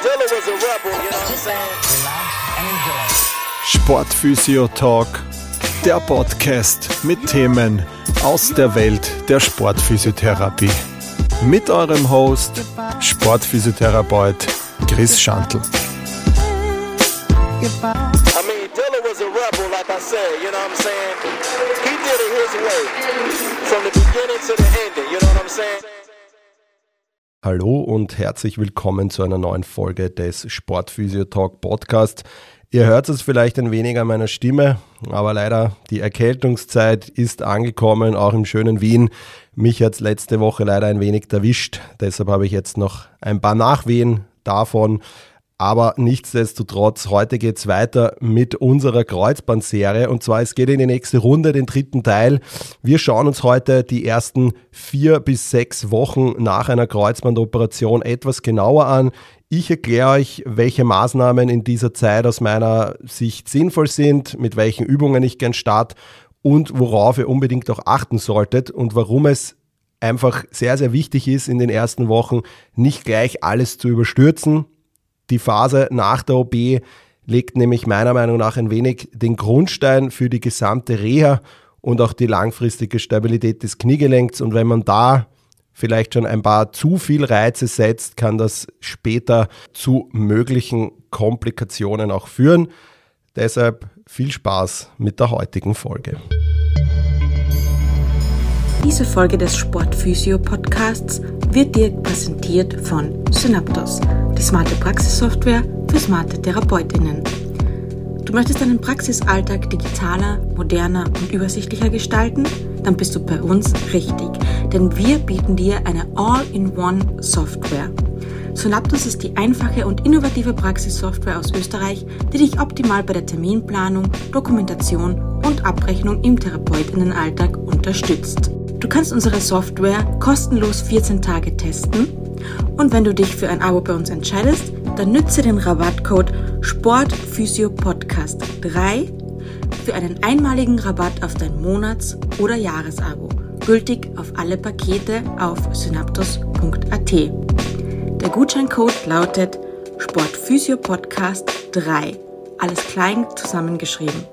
Dilla was a rebel, you know what I'm saying? Sportphysio Talk, der Podcast mit Themen aus der Welt der Sportphysiotherapie. Mit eurem Host, Sportphysiotherapeut Chris Schantl. I mean, Dilla was a rebel, like I said, you know what I'm saying? He did it his way, from the beginning to the ending, you know what I'm saying? Hallo und herzlich willkommen zu einer neuen Folge des Sportphysio Talk Podcast. Ihr hört es vielleicht ein wenig an meiner Stimme, aber leider die Erkältungszeit ist angekommen, auch im schönen Wien. Mich hat es letzte Woche leider ein wenig erwischt, deshalb habe ich jetzt noch ein paar Nachwehen davon. Aber nichtsdestotrotz, heute geht es weiter mit unserer Kreuzbandserie und zwar es geht in die nächste Runde, den dritten Teil. Wir schauen uns heute die ersten 4 bis 6 Wochen nach einer Kreuzbandoperation etwas genauer an. Ich erkläre euch, welche Maßnahmen in dieser Zeit aus meiner Sicht sinnvoll sind, mit welchen Übungen ich gern starte und worauf ihr unbedingt auch achten solltet und warum es einfach sehr, sehr wichtig ist, in den ersten Wochen nicht gleich alles zu überstürzen. Die Phase nach der OP legt nämlich meiner Meinung nach ein wenig den Grundstein für die gesamte Reha und auch die langfristige Stabilität des Kniegelenks. Und wenn man da vielleicht schon ein paar zu viel Reize setzt, kann das später zu möglichen Komplikationen auch führen. Deshalb viel Spaß mit der heutigen Folge. Diese Folge des Sportphysio-Podcasts wird dir präsentiert von Synaptos, die smarte Praxissoftware für smarte TherapeutInnen. Du möchtest deinen Praxisalltag digitaler, moderner und übersichtlicher gestalten? Dann bist du bei uns richtig, denn wir bieten dir eine All-in-One-Software. Synaptos ist die einfache und innovative Praxissoftware aus Österreich, die dich optimal bei der Terminplanung, Dokumentation und Abrechnung im TherapeutInnenalltag unterstützt. Du kannst unsere Software kostenlos 14 Tage testen und wenn du dich für ein Abo bei uns entscheidest, dann nütze den Rabattcode SPORTPHYSIOPODCAST3 für einen einmaligen Rabatt auf dein Monats- oder Jahresabo, gültig auf alle Pakete auf synaptos.at. Der Gutscheincode lautet SPORTPHYSIOPODCAST3, alles klein zusammengeschrieben.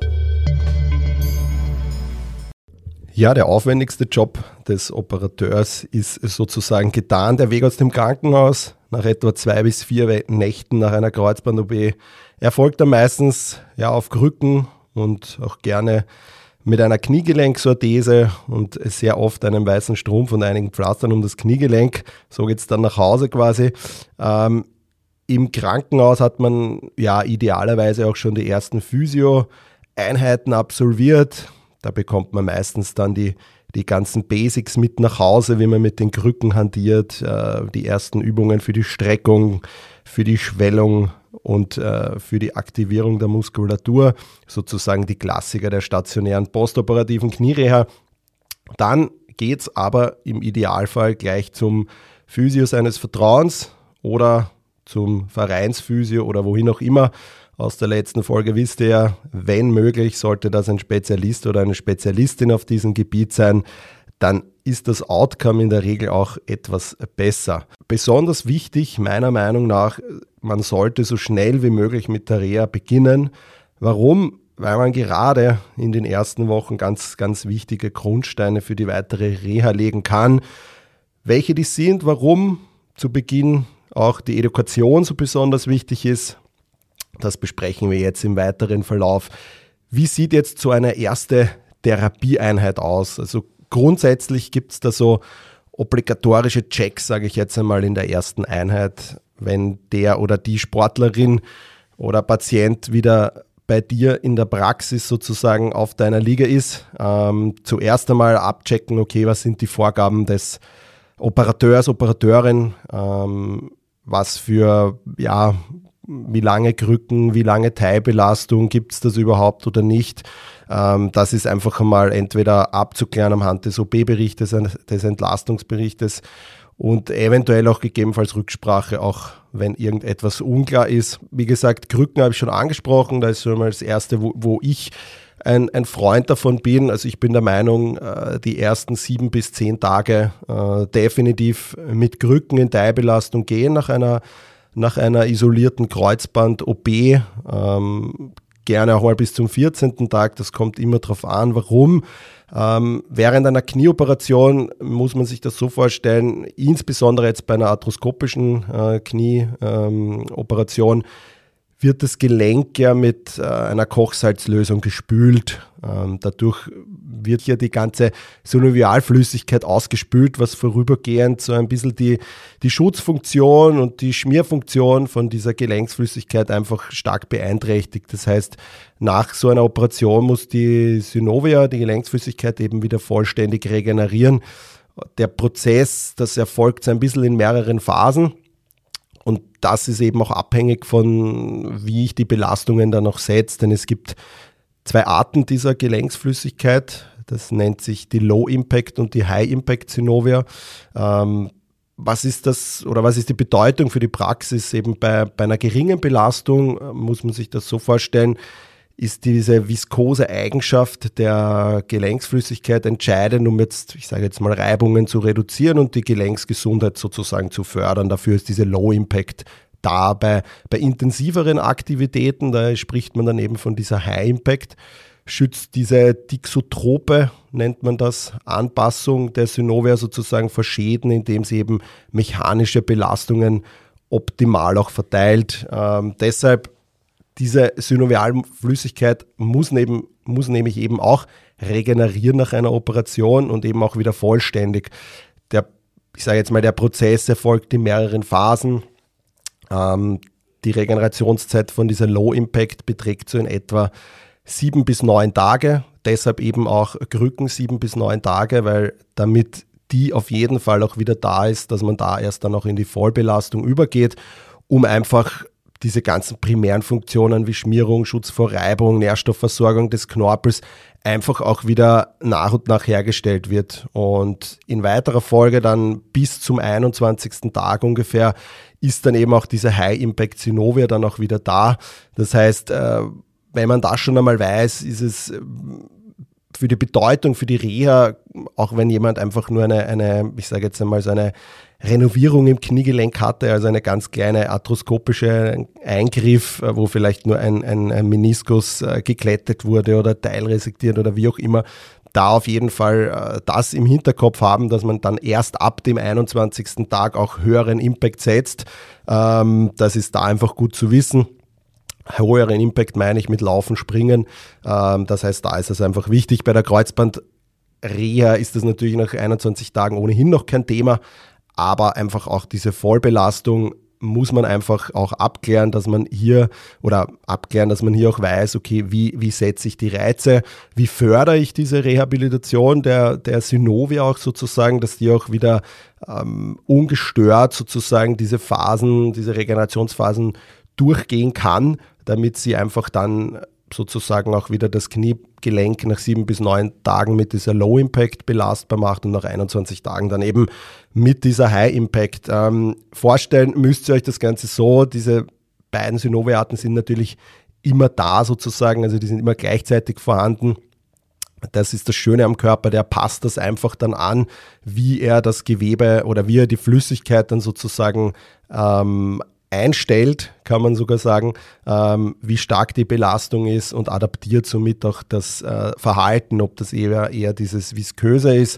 Ja, der aufwendigste Job des Operateurs ist sozusagen getan. Der Weg aus dem Krankenhaus nach etwa 2 bis 4 Nächten nach einer Kreuzband-OP erfolgt dann meistens auf Krücken und auch gerne mit einer Kniegelenksorthese und sehr oft einem weißen Strumpf und einigen Pflastern um das Kniegelenk. So geht es dann nach Hause quasi. Im Krankenhaus hat man idealerweise auch schon die ersten Physio-Einheiten absolviert. Da bekommt man meistens dann die ganzen Basics mit nach Hause, wie man mit den Krücken hantiert, die ersten Übungen für die Streckung, für die Schwellung und für die Aktivierung der Muskulatur, sozusagen die Klassiker der stationären postoperativen Kniereha. Dann geht es aber im Idealfall gleich zum Physio seines Vertrauens oder zum Vereinsphysio oder wohin auch immer. Aus der letzten Folge wisst ihr ja, wenn möglich, sollte das ein Spezialist oder eine Spezialistin auf diesem Gebiet sein, dann ist das Outcome in der Regel auch etwas besser. Besonders wichtig, meiner Meinung nach, man sollte so schnell wie möglich mit der Reha beginnen. Warum? Weil man gerade in den ersten Wochen ganz, ganz wichtige Grundsteine für die weitere Reha legen kann. Welche die sind, warum zu Beginn auch die Edukation so besonders wichtig ist, das besprechen wir jetzt im weiteren Verlauf. Wie sieht jetzt so eine erste Therapieeinheit aus? Also grundsätzlich gibt es da so obligatorische Checks, sage ich jetzt einmal, in der ersten Einheit, wenn der oder die Sportlerin oder Patient wieder bei dir in der Praxis sozusagen auf deiner Liga ist. Zuerst einmal abchecken, okay, was sind die Vorgaben des Operateurs, Operateurin, was für, wie lange Krücken, wie lange Teilbelastung, gibt es das überhaupt oder nicht? Das ist einfach einmal entweder abzuklären anhand des OP-Berichtes, des Entlastungsberichtes und eventuell auch gegebenenfalls Rücksprache, auch wenn irgendetwas unklar ist. Wie gesagt, Krücken habe ich schon angesprochen, da ist schon mal das Erste, wo ich ein Freund davon bin. Also ich bin der Meinung, die ersten 7 bis 10 Tage definitiv mit Krücken in Teilbelastung gehen nach einer nach einer isolierten Kreuzband-OP, gerne auch mal bis zum 14. Tag, das kommt immer drauf an. Warum? Während einer Knieoperation muss man sich das so vorstellen, insbesondere jetzt bei einer arthroskopischen Knieoperation, wird das Gelenk ja mit einer Kochsalzlösung gespült. Dadurch wird hier die ganze Synovialflüssigkeit ausgespült, was vorübergehend so ein bisschen die Schutzfunktion und die Schmierfunktion von dieser Gelenksflüssigkeit einfach stark beeinträchtigt. Das heißt, nach so einer Operation muss die Synovia, die Gelenksflüssigkeit, eben wieder vollständig regenerieren. Der Prozess, das erfolgt so ein bisschen in mehreren Phasen. Und das ist eben auch abhängig von, wie ich die Belastungen dann noch setze. Denn es gibt 2 Arten dieser Gelenksflüssigkeit. Das nennt sich die Low-Impact und die High-Impact-Synovia. Was ist das oder was ist die Bedeutung für die Praxis? Eben bei einer geringen Belastung muss man sich das so vorstellen, ist diese viskose Eigenschaft der Gelenksflüssigkeit entscheidend, um jetzt, ich sage jetzt mal, Reibungen zu reduzieren und die Gelenksgesundheit sozusagen zu fördern. Dafür ist diese Low Impact da. Bei intensiveren Aktivitäten, da spricht man dann eben von dieser High Impact, schützt diese Dixotrope, nennt man das, Anpassung der Synovia sozusagen vor Schäden, indem sie eben mechanische Belastungen optimal auch verteilt. Deshalb diese Synovialflüssigkeit muss nämlich eben auch regenerieren nach einer Operation und eben auch wieder vollständig. Der Prozess erfolgt in mehreren Phasen. Die Regenerationszeit von dieser Low Impact beträgt so in etwa 7 bis 9 Tage. Deshalb eben auch Krücken 7 bis 9 Tage, weil damit die auf jeden Fall auch wieder da ist, dass man da erst dann auch in die Vollbelastung übergeht, um einfach diese ganzen primären Funktionen wie Schmierung, Schutz vor Reibung, Nährstoffversorgung des Knorpels einfach auch wieder nach und nach hergestellt wird. Und in weiterer Folge dann bis zum 21. Tag ungefähr ist dann eben auch diese High-Impact-Synovia dann auch wieder da. Das heißt, wenn man das schon einmal weiß, ist es für die Bedeutung, für die Reha, auch wenn jemand einfach nur eine ich sage jetzt einmal so eine Renovierung im Kniegelenk hatte, also eine ganz kleine arthroskopische Eingriff, wo vielleicht nur ein Meniskus geglättet wurde oder teilresektiert oder wie auch immer, da auf jeden Fall das im Hinterkopf haben, dass man dann erst ab dem 21. Tag auch höheren Impact setzt. Das ist da einfach gut zu wissen. Höheren Impact meine ich mit Laufen, Springen. Das heißt, da ist es einfach wichtig. Bei der Kreuzbandreha ist das natürlich nach 21 Tagen ohnehin noch kein Thema, aber einfach auch diese Vollbelastung muss man einfach auch abklären, dass man hier auch weiß, okay, wie setze ich die Reize, wie fördere ich diese Rehabilitation der Synovia auch sozusagen, dass die auch wieder ungestört sozusagen diese Regenerationsphasen durchgehen kann, damit sie einfach dann sozusagen auch wieder das Kniegelenk nach 7 bis 9 Tagen mit dieser Low Impact belastbar macht und nach 21 Tagen dann eben mit dieser High Impact. Vorstellen müsst ihr euch das Ganze so, diese beiden Synovia-Arten sind natürlich immer da sozusagen, also die sind immer gleichzeitig vorhanden. Das ist das Schöne am Körper, der passt das einfach dann an, wie er das Gewebe oder wie er die Flüssigkeit dann sozusagen einstellt, kann man sogar sagen, wie stark die Belastung ist und adaptiert somit auch das Verhalten, ob das eher dieses Visköse ist,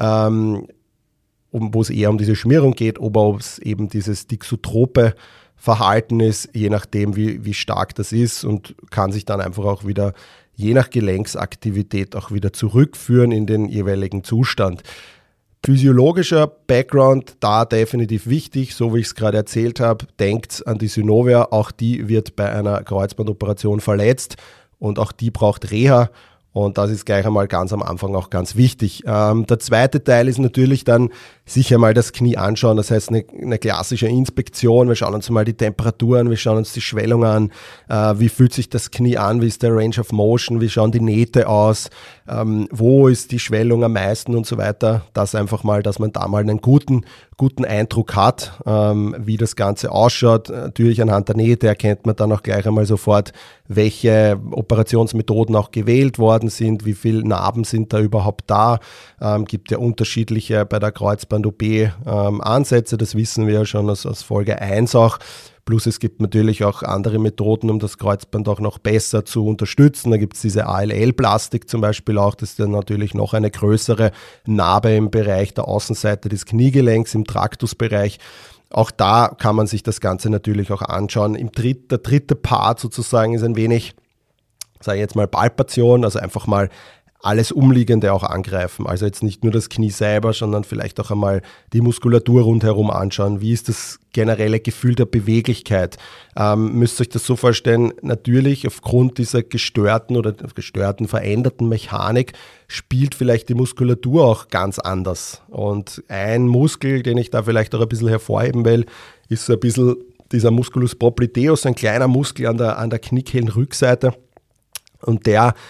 wo es eher um diese Schmierung geht, oder ob es eben dieses Dixotrope Verhalten ist, je nachdem wie stark das ist, und kann sich dann einfach auch wieder je nach Gelenksaktivität auch wieder zurückführen in den jeweiligen Zustand. Physiologischer Background, da definitiv wichtig, so wie ich es gerade erzählt habe, denkt an die Synovia, auch die wird bei einer Kreuzbandoperation verletzt und auch die braucht Reha, und das ist gleich einmal ganz am Anfang auch ganz wichtig. Der zweite Teil ist natürlich dann sicher mal das Knie anschauen, das heißt eine klassische Inspektion, wir schauen uns mal die Temperatur an, wir schauen uns die Schwellung an, wie fühlt sich das Knie an, wie ist der Range of Motion, wie schauen die Nähte aus, wo ist die Schwellung am meisten und so weiter. Das einfach mal, dass man da mal einen guten Eindruck hat, wie das Ganze ausschaut. Natürlich anhand der Nähte erkennt man dann auch gleich einmal sofort, welche Operationsmethoden auch gewählt worden sind, wie viele Narben sind da überhaupt da. Gibt ja unterschiedliche bei der Kreuzband-OP Ansätze, das wissen wir ja schon aus Folge 1 auch. Plus es gibt natürlich auch andere Methoden, um das Kreuzband auch noch besser zu unterstützen. Da gibt es diese ALL-Plastik zum Beispiel auch, das ist dann natürlich noch eine größere Narbe im Bereich der Außenseite des Kniegelenks, im Traktusbereich. Auch da kann man sich das Ganze natürlich auch anschauen. Der dritte Part sozusagen ist ein wenig, sage ich jetzt mal, Palpation, also einfach mal alles Umliegende auch angreifen. Also jetzt nicht nur das Knie selber, sondern vielleicht auch einmal die Muskulatur rundherum anschauen. Wie ist das generelle Gefühl der Beweglichkeit? Müsst ihr euch das so vorstellen, natürlich aufgrund dieser gestörten, veränderten Mechanik spielt vielleicht die Muskulatur auch ganz anders. Und ein Muskel, den ich da vielleicht auch ein bisschen hervorheben will, ist so ein bisschen dieser Musculus popliteus, ein kleiner Muskel an der Kniekehlenrückseite. Und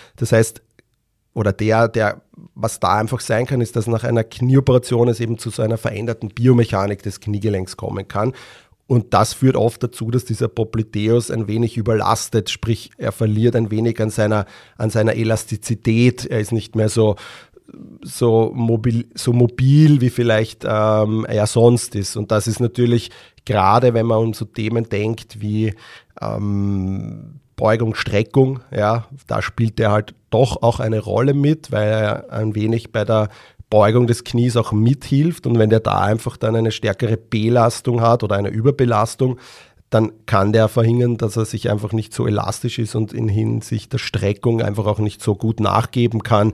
was da einfach sein kann, ist, dass nach einer Knieoperation es eben zu so einer veränderten Biomechanik des Kniegelenks kommen kann. Und das führt oft dazu, dass dieser Popliteus ein wenig überlastet, sprich er verliert ein wenig an seiner Elastizität. Er ist nicht mehr so mobil wie vielleicht er sonst ist. Und das ist natürlich gerade, wenn man um so Themen denkt wie Beugung, Streckung, ja, da spielt der halt doch auch eine Rolle mit, weil er ein wenig bei der Beugung des Knies auch mithilft, und wenn der da einfach dann eine stärkere Belastung hat oder eine Überbelastung, dann kann der verhindern, dass er sich einfach nicht so elastisch ist und in Hinsicht der Streckung einfach auch nicht so gut nachgeben kann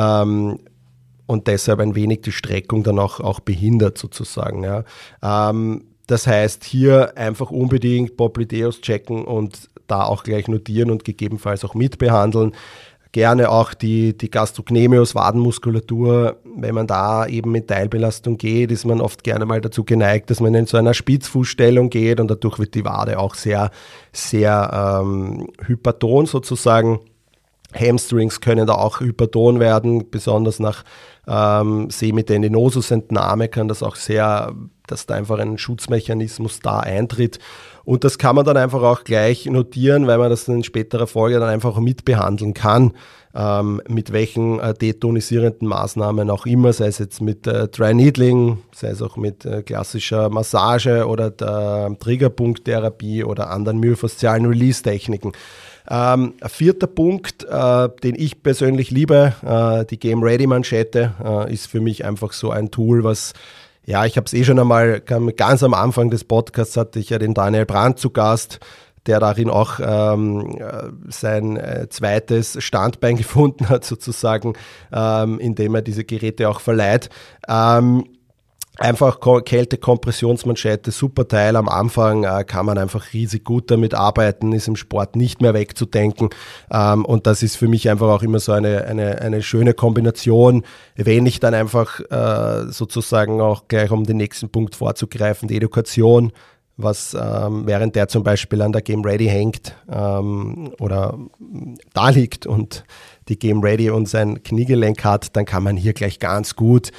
und deshalb ein wenig die Streckung dann auch behindert sozusagen. Ja. Das heißt, hier einfach unbedingt Popliteus checken und da auch gleich notieren und gegebenenfalls auch mitbehandeln. Gerne auch die Gastrocnemius, Wadenmuskulatur, wenn man da eben mit Teilbelastung geht, ist man oft gerne mal dazu geneigt, dass man in so einer Spitzfußstellung geht, und dadurch wird die Wade auch sehr, sehr hyperton sozusagen. Hamstrings können da auch hyperton werden, besonders nach Semitendinosus-Entnahme kann das auch sehr, dass da einfach ein Schutzmechanismus da eintritt. Und das kann man dann einfach auch gleich notieren, weil man das in späterer Folge dann einfach mitbehandeln kann, mit welchen detonisierenden Maßnahmen auch immer, sei es jetzt mit Dry Needling, sei es auch mit klassischer Massage oder der Triggerpunkttherapie oder anderen myofaszialen Release-Techniken. Vierter Punkt, den ich persönlich liebe, die Game Ready Manschette, ist für mich einfach so ein Tool, was, ja, ich habe es schon einmal, ganz am Anfang des Podcasts hatte ich ja den Daniel Brandt zu Gast, der darin auch sein zweites Standbein gefunden hat sozusagen, indem er diese Geräte auch verleiht. Einfach Kälte-Kompressionsmanschette, super Teil am Anfang, kann man einfach riesig gut damit arbeiten, ist im Sport nicht mehr wegzudenken, und das ist für mich einfach auch immer so eine schöne Kombination, wenn ich dann einfach sozusagen auch gleich, um den nächsten Punkt vorzugreifen, die Edukation, was während der zum Beispiel an der Game Ready hängt oder da liegt und die Game Ready und sein Kniegelenk hat, dann kann man hier gleich ganz gut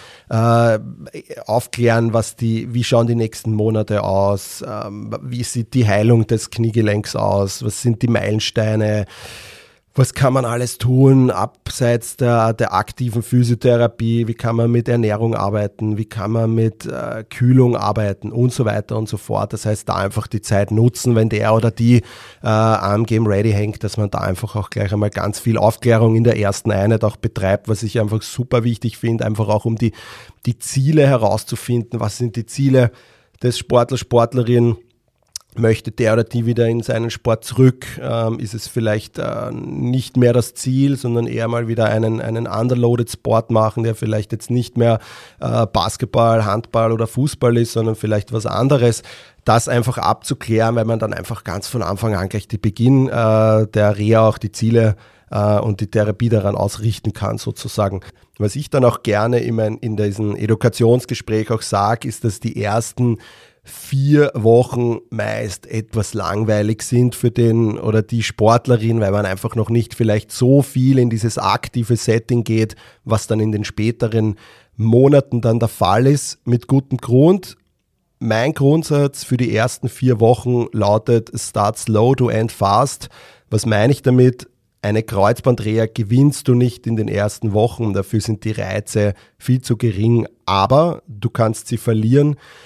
aufklären, wie schauen die nächsten Monate aus, wie sieht die Heilung des Kniegelenks aus, was sind die Meilensteine, was kann man alles tun, abseits der aktiven Physiotherapie, wie kann man mit Ernährung arbeiten, wie kann man mit Kühlung arbeiten und so weiter und so fort. Das heißt, da einfach die Zeit nutzen, wenn der oder die am Game Ready hängt, dass man da einfach auch gleich einmal ganz viel Aufklärung in der ersten Einheit auch betreibt, was ich einfach super wichtig finde, einfach auch um die Ziele herauszufinden. Was sind die Ziele des Sportler, Sportlerin? Möchte der oder die wieder in seinen Sport zurück? Ist es vielleicht nicht mehr das Ziel, sondern eher mal wieder einen underloaded Sport machen, der vielleicht jetzt nicht mehr Basketball, Handball oder Fußball ist, sondern vielleicht was anderes. Das einfach abzuklären, weil man dann einfach ganz von Anfang an gleich die Beginn der Reha auch die Ziele und die Therapie daran ausrichten kann sozusagen. Was ich dann auch gerne in diesem Edukationsgespräch auch sage, ist, dass die ersten 4 Wochen meist etwas langweilig sind für den oder die Sportlerin, weil man einfach noch nicht vielleicht so viel in dieses aktive Setting geht, was dann in den späteren Monaten dann der Fall ist, mit gutem Grund. Mein Grundsatz für die ersten 4 Wochen lautet Start slow to end fast. Was meine ich damit? Eine Kreuzbandreha gewinnst du nicht in den ersten Wochen, dafür sind die Reize viel zu gering, aber du kannst sie verlieren.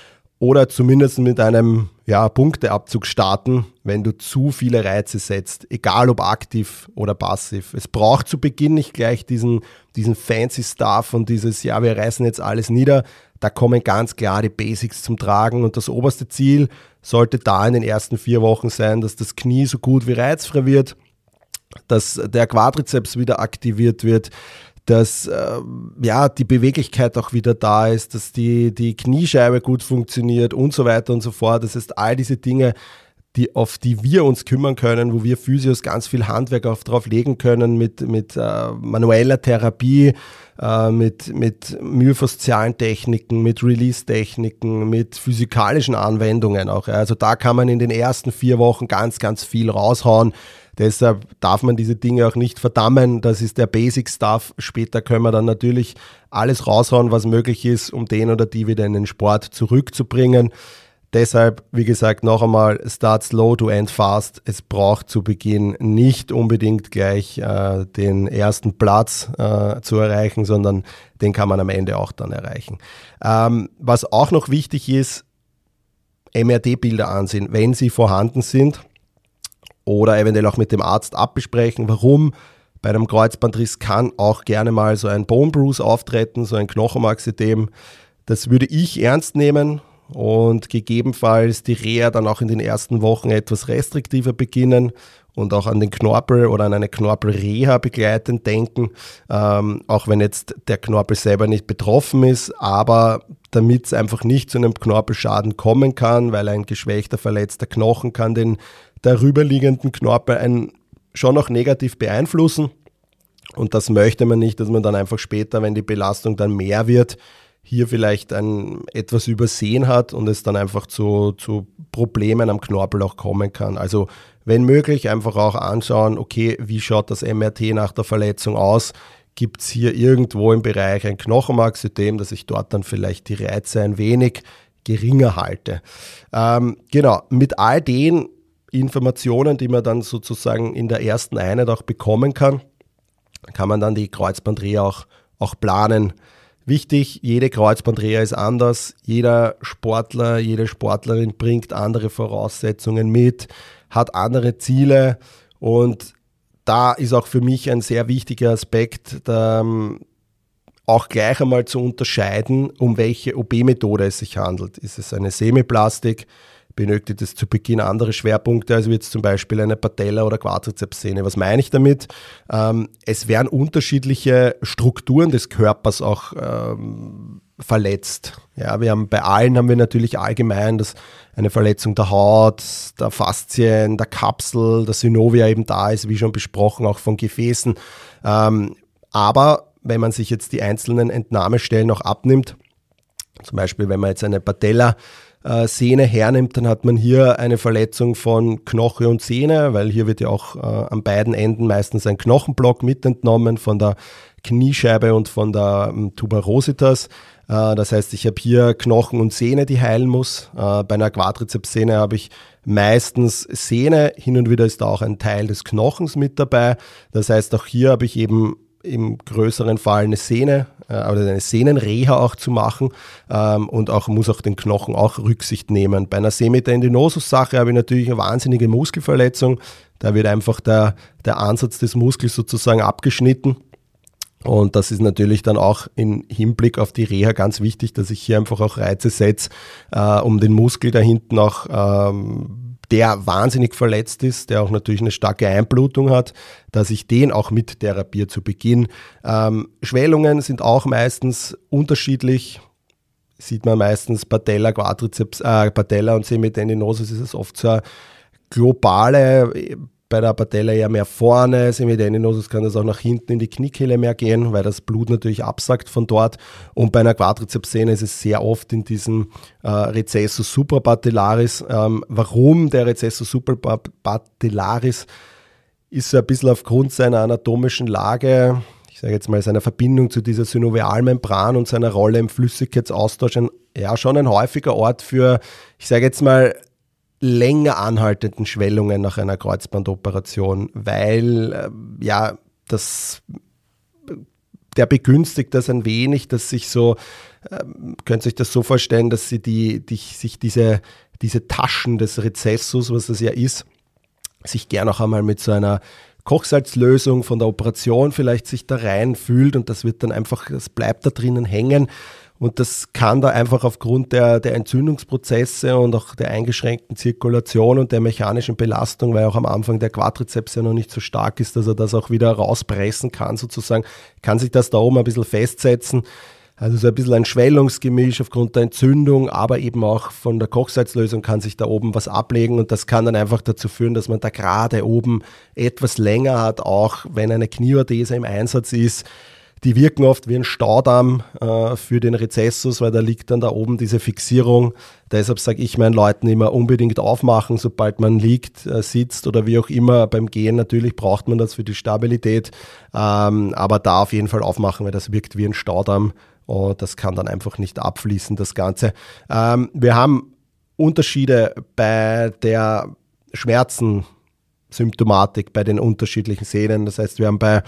oder zumindest mit einem Punkteabzug starten, wenn du zu viele Reize setzt, egal ob aktiv oder passiv. Es braucht zu Beginn nicht gleich diesen fancy Stuff und dieses, wir reißen jetzt alles nieder. Da kommen ganz klar die Basics zum Tragen und das oberste Ziel sollte da in den ersten 4 Wochen sein, dass das Knie so gut wie reizfrei wird, dass der Quadrizeps wieder aktiviert wird, dass die Beweglichkeit auch wieder da ist, dass die Kniescheibe gut funktioniert und so weiter und so fort. Das heißt, all diese Dinge, auf die wir uns kümmern können, wo wir Physios ganz viel Handwerk drauf legen können mit manueller Therapie, mit myofaszialen Techniken, mit Release-Techniken, mit physikalischen Anwendungen auch. Also da kann man in den ersten 4 Wochen ganz, ganz viel raushauen. Deshalb darf man diese Dinge auch nicht verdammen. Das ist der Basic-Stuff. Später können wir dann natürlich alles raushauen, was möglich ist, um den oder die wieder in den Sport zurückzubringen. Deshalb, wie gesagt, noch einmal, start slow to end fast. Es braucht zu Beginn nicht unbedingt gleich den ersten Platz zu erreichen, sondern den kann man am Ende auch dann erreichen. Was auch noch wichtig ist, MRT-Bilder ansehen, wenn sie vorhanden sind. Oder eventuell auch mit dem Arzt abbesprechen. Warum? Bei einem Kreuzbandriss kann auch gerne mal so ein Bone Bruise auftreten, so ein Knochenmarksödem. Das würde ich ernst nehmen und gegebenenfalls die Reha dann auch in den ersten Wochen etwas restriktiver beginnen und auch an den Knorpel oder an eine Knorpelreha begleitend denken, auch wenn jetzt der Knorpel selber nicht betroffen ist, aber damit es einfach nicht zu einem Knorpelschaden kommen kann, weil ein geschwächter, verletzter Knochen kann den darüberliegenden Knorpel schon noch negativ beeinflussen und das möchte man nicht, dass man dann einfach später, wenn die Belastung dann mehr wird, hier vielleicht etwas übersehen hat und es dann einfach zu Problemen am Knorpel auch kommen kann. Also wenn möglich einfach auch anschauen, okay, wie schaut das MRT nach der Verletzung aus? Gibt es hier irgendwo im Bereich ein Knochenmarksödem, dass ich dort dann vielleicht die Reize ein wenig geringer halte? Mit all den Informationen, die man dann sozusagen in der ersten Einheit auch bekommen kann man dann die Kreuzbandreha auch planen. Wichtig, jede Kreuzbandreha ist anders, jeder Sportler, jede Sportlerin bringt andere Voraussetzungen mit, hat andere Ziele und da ist auch für mich ein sehr wichtiger Aspekt, auch gleich einmal zu unterscheiden, um welche OP-Methode es sich handelt. Ist es eine Semiplastik? Benötigt es zu Beginn andere Schwerpunkte, als jetzt zum Beispiel eine Patella- oder Quadrizepssehne. Was meine ich damit? Es werden unterschiedliche Strukturen des Körpers auch verletzt. Ja, bei allen haben wir natürlich allgemein eine Verletzung der Haut, der Faszien, der Kapsel, der Synovia eben da ist, wie schon besprochen, auch von Gefäßen. Aber wenn man sich jetzt die einzelnen Entnahmestellen auch abnimmt, zum Beispiel wenn man jetzt eine Patella-Sehne hernimmt, dann hat man hier eine Verletzung von Knoche und Sehne, weil hier wird ja auch an beiden Enden meistens ein Knochenblock mit entnommen von der Kniescheibe und von der Tuberositas. Das heißt, ich habe hier Knochen und Sehne, die heilen muss. Bei einer Quadrizepssehne habe ich meistens Sehne, hin und wieder ist da auch ein Teil des Knochens mit dabei. Das heißt, auch hier habe ich eben im größeren Fall eine Sehne oder eine Sehnenreha auch zu machen und muss auch den Knochen auch Rücksicht nehmen. Bei einer Semitendinosus-Sache habe ich natürlich eine wahnsinnige Muskelverletzung. Da wird einfach der Ansatz des Muskels sozusagen abgeschnitten. Und das ist natürlich dann auch im Hinblick auf die Reha ganz wichtig, dass ich hier einfach auch Reize setze, um den Muskel da hinten auch, der wahnsinnig verletzt ist, der auch natürlich eine starke Einblutung hat, dass ich den auch mit therapiere zu Beginn. Schwellungen sind auch meistens unterschiedlich. Sieht man meistens Patella, Quadrizeps, Patella und Semitendinosus ist es oft so eine globale. Bei der Patella eher mehr vorne, Semitendinosus kann das auch nach hinten in die Kniekehle mehr gehen, weil das Blut natürlich absackt von dort. Und bei einer Quadrizepssehne ist es sehr oft in diesem Recessus suprapatellaris. Warum der Recessus suprapatellaris ist so ein bisschen aufgrund seiner anatomischen Lage, ich sage jetzt mal seiner Verbindung zu dieser Synovialmembran und seiner Rolle im Flüssigkeitsaustausch schon ein häufiger Ort für, ich sage jetzt mal, länger anhaltenden Schwellungen nach einer der begünstigt das ein wenig, dass sich so, könnt ihr euch das so vorstellen, dass sie sich diese Taschen des Rezessus, was das ja ist, sich gern auch einmal mit so einer Kochsalzlösung von der Operation vielleicht sich da reinfühlt und das wird dann einfach, das bleibt da drinnen hängen. Und das kann da einfach aufgrund der Entzündungsprozesse und auch der eingeschränkten Zirkulation und der mechanischen Belastung, weil auch am Anfang der Quadrizeps ja noch nicht so stark ist, dass er das auch wieder rauspressen kann sozusagen, kann sich das da oben ein bisschen festsetzen. Also so ein bisschen ein Schwellungsgemisch aufgrund der Entzündung, aber eben auch von der Kochsalzlösung kann sich da oben was ablegen und das kann dann einfach dazu führen, dass man da gerade oben etwas länger hat, auch wenn eine Knieorthese im Einsatz ist. Die wirken oft wie ein Staudamm für den Rezessus, weil da liegt dann da oben diese Fixierung. Deshalb sage ich meinen Leuten immer unbedingt aufmachen, sobald man liegt, sitzt oder wie auch immer. Beim Gehen natürlich braucht man das für die Stabilität, aber da auf jeden Fall aufmachen, weil das wirkt wie ein Staudamm. Und das kann dann einfach nicht abfließen, das Ganze. Wir haben Unterschiede bei der Schmerzensymptomatik, bei den unterschiedlichen Sehnen. Das heißt, wir haben bei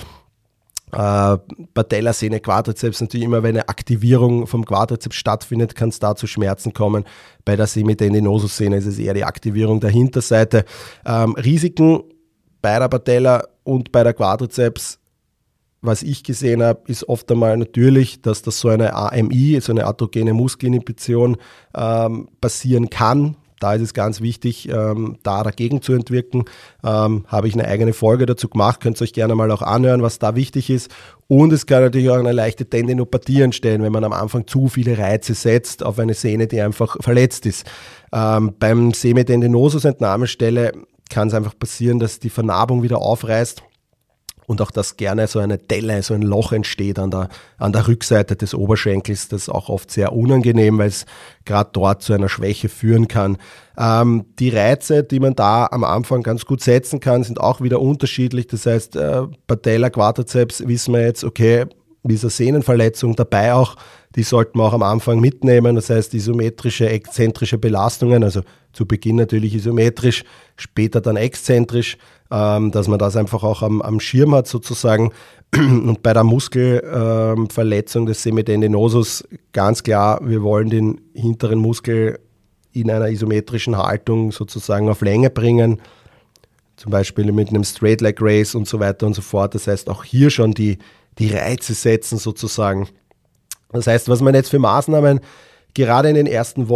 Patellasehne, Quadrizeps natürlich immer, wenn eine Aktivierung vom Quadrizeps stattfindet, kann es da zu Schmerzen kommen. Bei der Semitendinosus-Szene ist es eher die Aktivierung der Hinterseite. Risiken bei der Patella und bei der Quadrizeps, was ich gesehen habe, ist oft einmal natürlich, dass das so eine AMI, so eine atrogene Muskelinhibition passieren kann. Da ist es ganz wichtig, da dagegen zu entwirken. Habe ich eine eigene Folge dazu gemacht, könnt ihr euch gerne mal auch anhören, was da wichtig ist. Und es kann natürlich auch eine leichte Tendinopathie entstehen, wenn man am Anfang zu viele Reize setzt auf eine Sehne, die einfach verletzt ist. Beim Semitendinosus-Entnahmestelle kann es einfach passieren, dass die Vernarbung wieder aufreißt. Und auch, dass gerne so eine Delle, so ein Loch entsteht an der Rückseite des Oberschenkels. Das ist auch oft sehr unangenehm, weil es gerade dort zu einer Schwäche führen kann. Die Reize, die man da am Anfang ganz gut setzen kann, sind auch wieder unterschiedlich. Das heißt, Patella, Quadrizeps, wissen wir jetzt, okay, ist eine Sehnenverletzung dabei auch. Die sollten wir auch am Anfang mitnehmen. Das heißt, isometrische, exzentrische Belastungen, also zu Beginn natürlich isometrisch, später dann exzentrisch, dass man das einfach auch am Schirm hat sozusagen. Und bei der Muskelverletzung des Semitendinosus ganz klar, wir wollen den hinteren Muskel in einer isometrischen Haltung sozusagen auf Länge bringen, zum Beispiel mit einem Straight Leg Raise und so weiter und so fort. Das heißt, auch hier schon die Reize setzen sozusagen. Das heißt, was man jetzt für Maßnahmen gerade in den ersten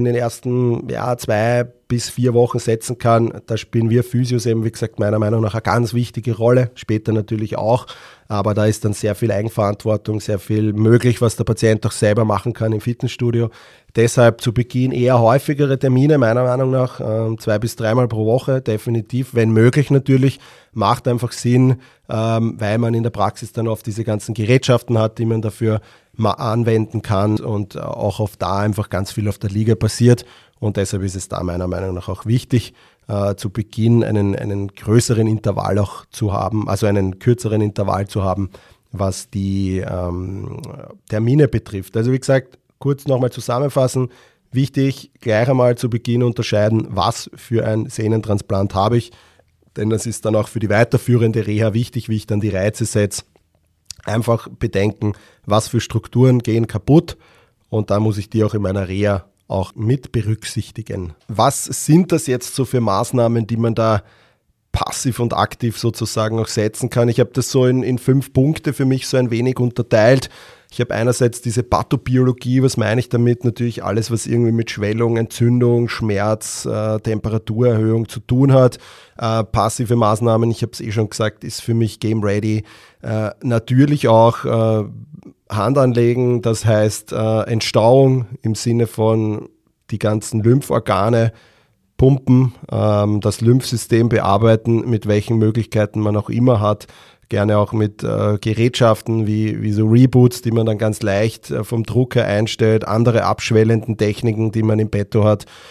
2 bis 4 Wochen setzen kann, da spielen wir Physios eben, wie gesagt, meiner Meinung nach eine ganz wichtige Rolle, später natürlich auch, aber da ist dann sehr viel Eigenverantwortung, sehr viel möglich, was der Patient auch selber machen kann im Fitnessstudio. Deshalb zu Beginn eher häufigere Termine, meiner Meinung nach, 2 bis 3 Mal pro Woche, definitiv, wenn möglich natürlich, macht einfach Sinn, weil man in der Praxis dann oft diese ganzen Gerätschaften hat, die man dafür mal anwenden kann und auch auf da einfach ganz viel auf der Liga passiert und deshalb ist es da meiner Meinung nach auch wichtig, zu Beginn einen größeren Intervall auch zu haben, also einen kürzeren Intervall zu haben, was die Termine betrifft. Also wie gesagt, kurz nochmal zusammenfassen, wichtig, gleich einmal zu Beginn unterscheiden, was für ein Sehnentransplant habe ich, denn das ist dann auch für die weiterführende Reha wichtig, wie ich dann die Reize setze. Einfach bedenken, was für Strukturen gehen kaputt und da muss ich die auch in meiner Reha auch mit berücksichtigen. Was sind das jetzt so für Maßnahmen, die man da passiv und aktiv sozusagen auch setzen kann? Ich habe das so in 5 Punkte für mich so ein wenig unterteilt. Ich habe einerseits diese Pathobiologie, was meine ich damit? Natürlich alles, was irgendwie mit Schwellung, Entzündung, Schmerz, Temperaturerhöhung zu tun hat. Passive Maßnahmen, ich habe es schon gesagt, ist für mich Game Ready. Natürlich auch Hand anlegen, das heißt Entstauung im Sinne von die ganzen Lympvorgane pumpen, das Lymphsystem bearbeiten, mit welchen Möglichkeiten man auch immer hat. Gerne auch mit Gerätschaften wie so Reboots, die man dann ganz leicht vom Drucker einstellt, andere abschwellenden Techniken, die man im Petto hat.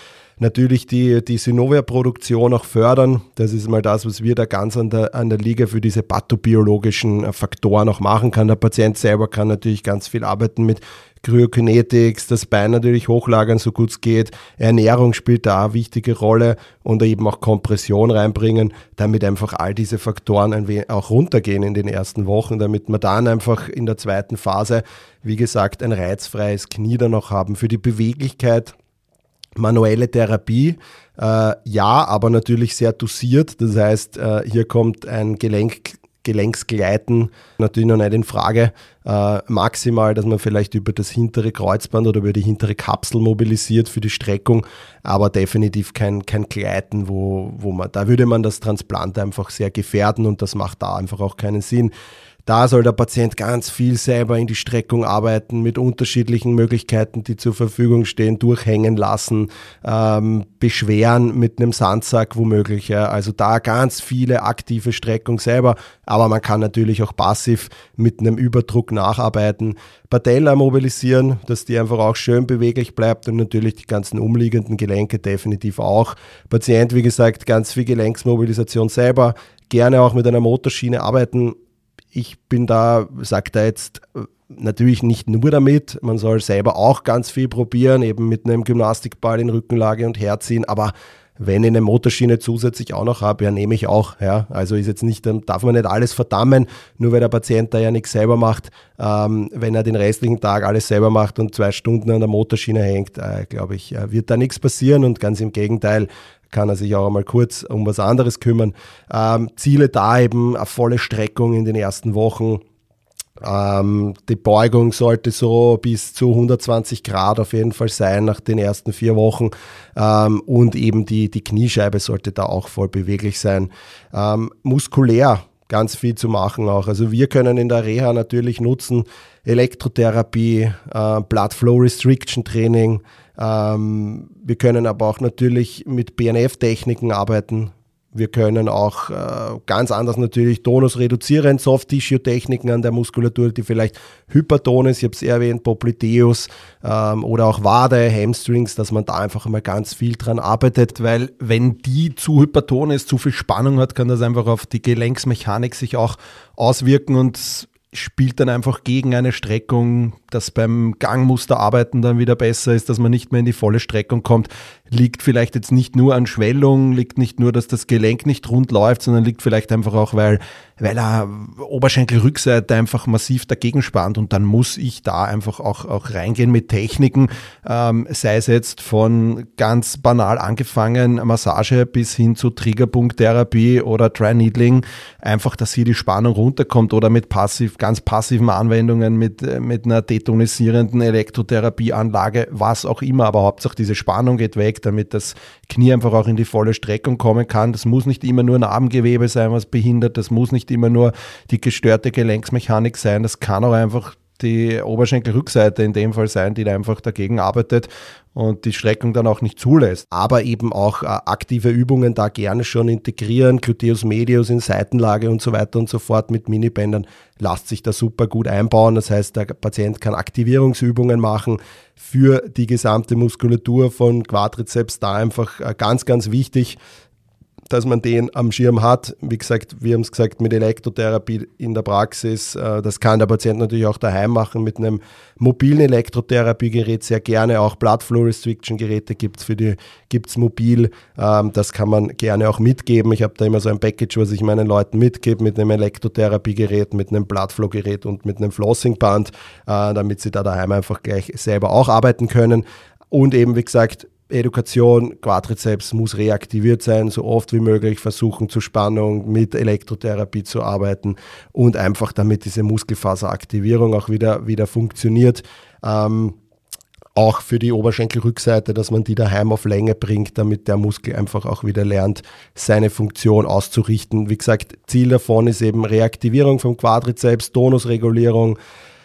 natürlich die Synovia-Produktion auch fördern. Das ist mal das, was wir da ganz an der Liga für diese pathobiologischen Faktoren auch machen kann. Der Patient selber kann natürlich ganz viel arbeiten mit Kryokinetics, das Bein natürlich hochlagern, so gut es geht. Ernährung spielt da eine wichtige Rolle und eben auch Kompression reinbringen, damit einfach all diese Faktoren ein wenig auch runtergehen in den ersten Wochen, damit wir dann einfach in der zweiten Phase, wie gesagt, ein reizfreies Knie dann noch haben. Für die Beweglichkeit manuelle Therapie, ja, aber natürlich sehr dosiert. Das heißt, hier kommt ein Gelenksgleiten natürlich noch nicht in Frage. Maximal, dass man vielleicht über das hintere Kreuzband oder über die hintere Kapsel mobilisiert für die Streckung, aber definitiv kein Gleiten, da würde man das Transplant einfach sehr gefährden und das macht da einfach auch keinen Sinn. Da soll der Patient ganz viel selber in die Streckung arbeiten, mit unterschiedlichen Möglichkeiten, die zur Verfügung stehen, durchhängen lassen, beschweren mit einem Sandsack womöglich. Ja. Also da ganz viele aktive Streckung selber, aber man kann natürlich auch passiv mit einem Überdruck nacharbeiten. Patella mobilisieren, dass die einfach auch schön beweglich bleibt und natürlich die ganzen umliegenden Gelenke definitiv auch. Patient, wie gesagt, ganz viel Gelenksmobilisation selber, gerne auch mit einer Motorschiene arbeiten. Ich sage da jetzt natürlich nicht nur damit, man soll selber auch ganz viel probieren, eben mit einem Gymnastikball in Rückenlage und herziehen, aber wenn ich eine Motorschiene zusätzlich auch noch habe, ja, nehme ich auch. Ja. Also ist jetzt nicht, darf man nicht alles verdammen, nur weil der Patient da ja nichts selber macht. Wenn er den restlichen Tag alles selber macht und 2 Stunden an der Motorschiene hängt, glaube ich, wird da nichts passieren und ganz im Gegenteil, kann er sich auch einmal kurz um was anderes kümmern. Ziele da eben eine volle Streckung in den ersten Wochen. Die Beugung sollte so bis zu 120 Grad auf jeden Fall sein nach den ersten 4 Wochen und eben die Kniescheibe sollte da auch voll beweglich sein. Muskulär ganz viel zu machen auch. Also wir können in der Reha natürlich nutzen Elektrotherapie, Blood Flow Restriction Training. Wir können aber auch natürlich mit BNF-Techniken arbeiten. Wir können auch ganz anders natürlich tonusreduzierend Soft-Tissue-Techniken an der Muskulatur, die vielleicht hyperton ist, ich habe es erwähnt, Popliteus oder auch Wade, Hamstrings, dass man da einfach mal ganz viel dran arbeitet. Weil wenn die zu hyperton ist, zu viel Spannung hat, kann das einfach auf die Gelenksmechanik sich auch auswirken und spielt dann einfach gegen eine Streckung, dass beim Gangmuster arbeiten dann wieder besser ist, dass man nicht mehr in die volle Streckung kommt. Liegt vielleicht jetzt nicht nur an Schwellung, liegt nicht nur, dass das Gelenk nicht rund läuft, sondern liegt vielleicht einfach auch, weil er Oberschenkelrückseite einfach massiv dagegen spannt und dann muss ich da einfach auch reingehen mit Techniken, sei es jetzt von ganz banal angefangen Massage bis hin zu Triggerpunkttherapie oder Dry Needling, einfach, dass hier die Spannung runterkommt oder mit ganz passiven Anwendungen mit einer detonisierenden Elektrotherapieanlage, was auch immer, aber Hauptsache diese Spannung geht weg, damit das Knie einfach auch in die volle Streckung kommen kann. Das muss nicht immer nur Narbengewebe sein, was behindert, das muss nicht immer nur die gestörte Gelenksmechanik sein, das kann auch einfach die Oberschenkelrückseite in dem Fall sein, die da einfach dagegen arbeitet und die Streckung dann auch nicht zulässt. Aber eben auch aktive Übungen da gerne schon integrieren, Gluteus medius in Seitenlage und so weiter und so fort mit Minibändern, lässt sich da super gut einbauen. Das heißt, der Patient kann Aktivierungsübungen machen für die gesamte Muskulatur von Quadrizeps, da einfach ganz, ganz wichtig, dass man den am Schirm hat. Wie gesagt, wir haben es gesagt, mit Elektrotherapie in der Praxis, das kann der Patient natürlich auch daheim machen mit einem mobilen Elektrotherapiegerät, sehr gerne auch Blood Flow Restriction Geräte gibt's mobil, das kann man gerne auch mitgeben. Ich habe da immer so ein Package, was ich meinen Leuten mitgebe, mit einem Elektrotherapiegerät, mit einem Blood Flow Gerät und mit einem Flossing-Band, damit sie da daheim einfach gleich selber auch arbeiten können. Und eben, wie gesagt, Edukation, Quadrizeps muss reaktiviert sein, so oft wie möglich versuchen zur Spannung mit Elektrotherapie zu arbeiten und einfach damit diese Muskelfaseraktivierung auch wieder funktioniert. Auch für die Oberschenkelrückseite, dass man die daheim auf Länge bringt, damit der Muskel einfach auch wieder lernt, seine Funktion auszurichten. Wie gesagt, Ziel davon ist eben Reaktivierung vom Quadrizeps, Tonusregulierung,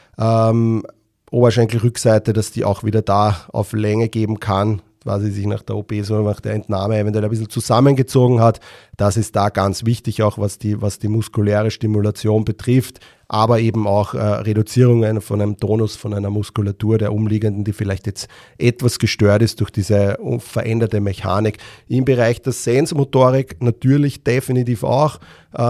Oberschenkelrückseite, dass die auch wieder da auf Länge geben kann, quasi sich nach der OP, so nach der Entnahme eventuell ein bisschen zusammengezogen hat. Das ist da ganz wichtig, auch was die muskuläre Stimulation betrifft. aber eben auch Reduzierungen von einem Tonus, von einer Muskulatur der Umliegenden, die vielleicht jetzt etwas gestört ist durch diese veränderte Mechanik. Im Bereich der Sensmotorik natürlich definitiv auch.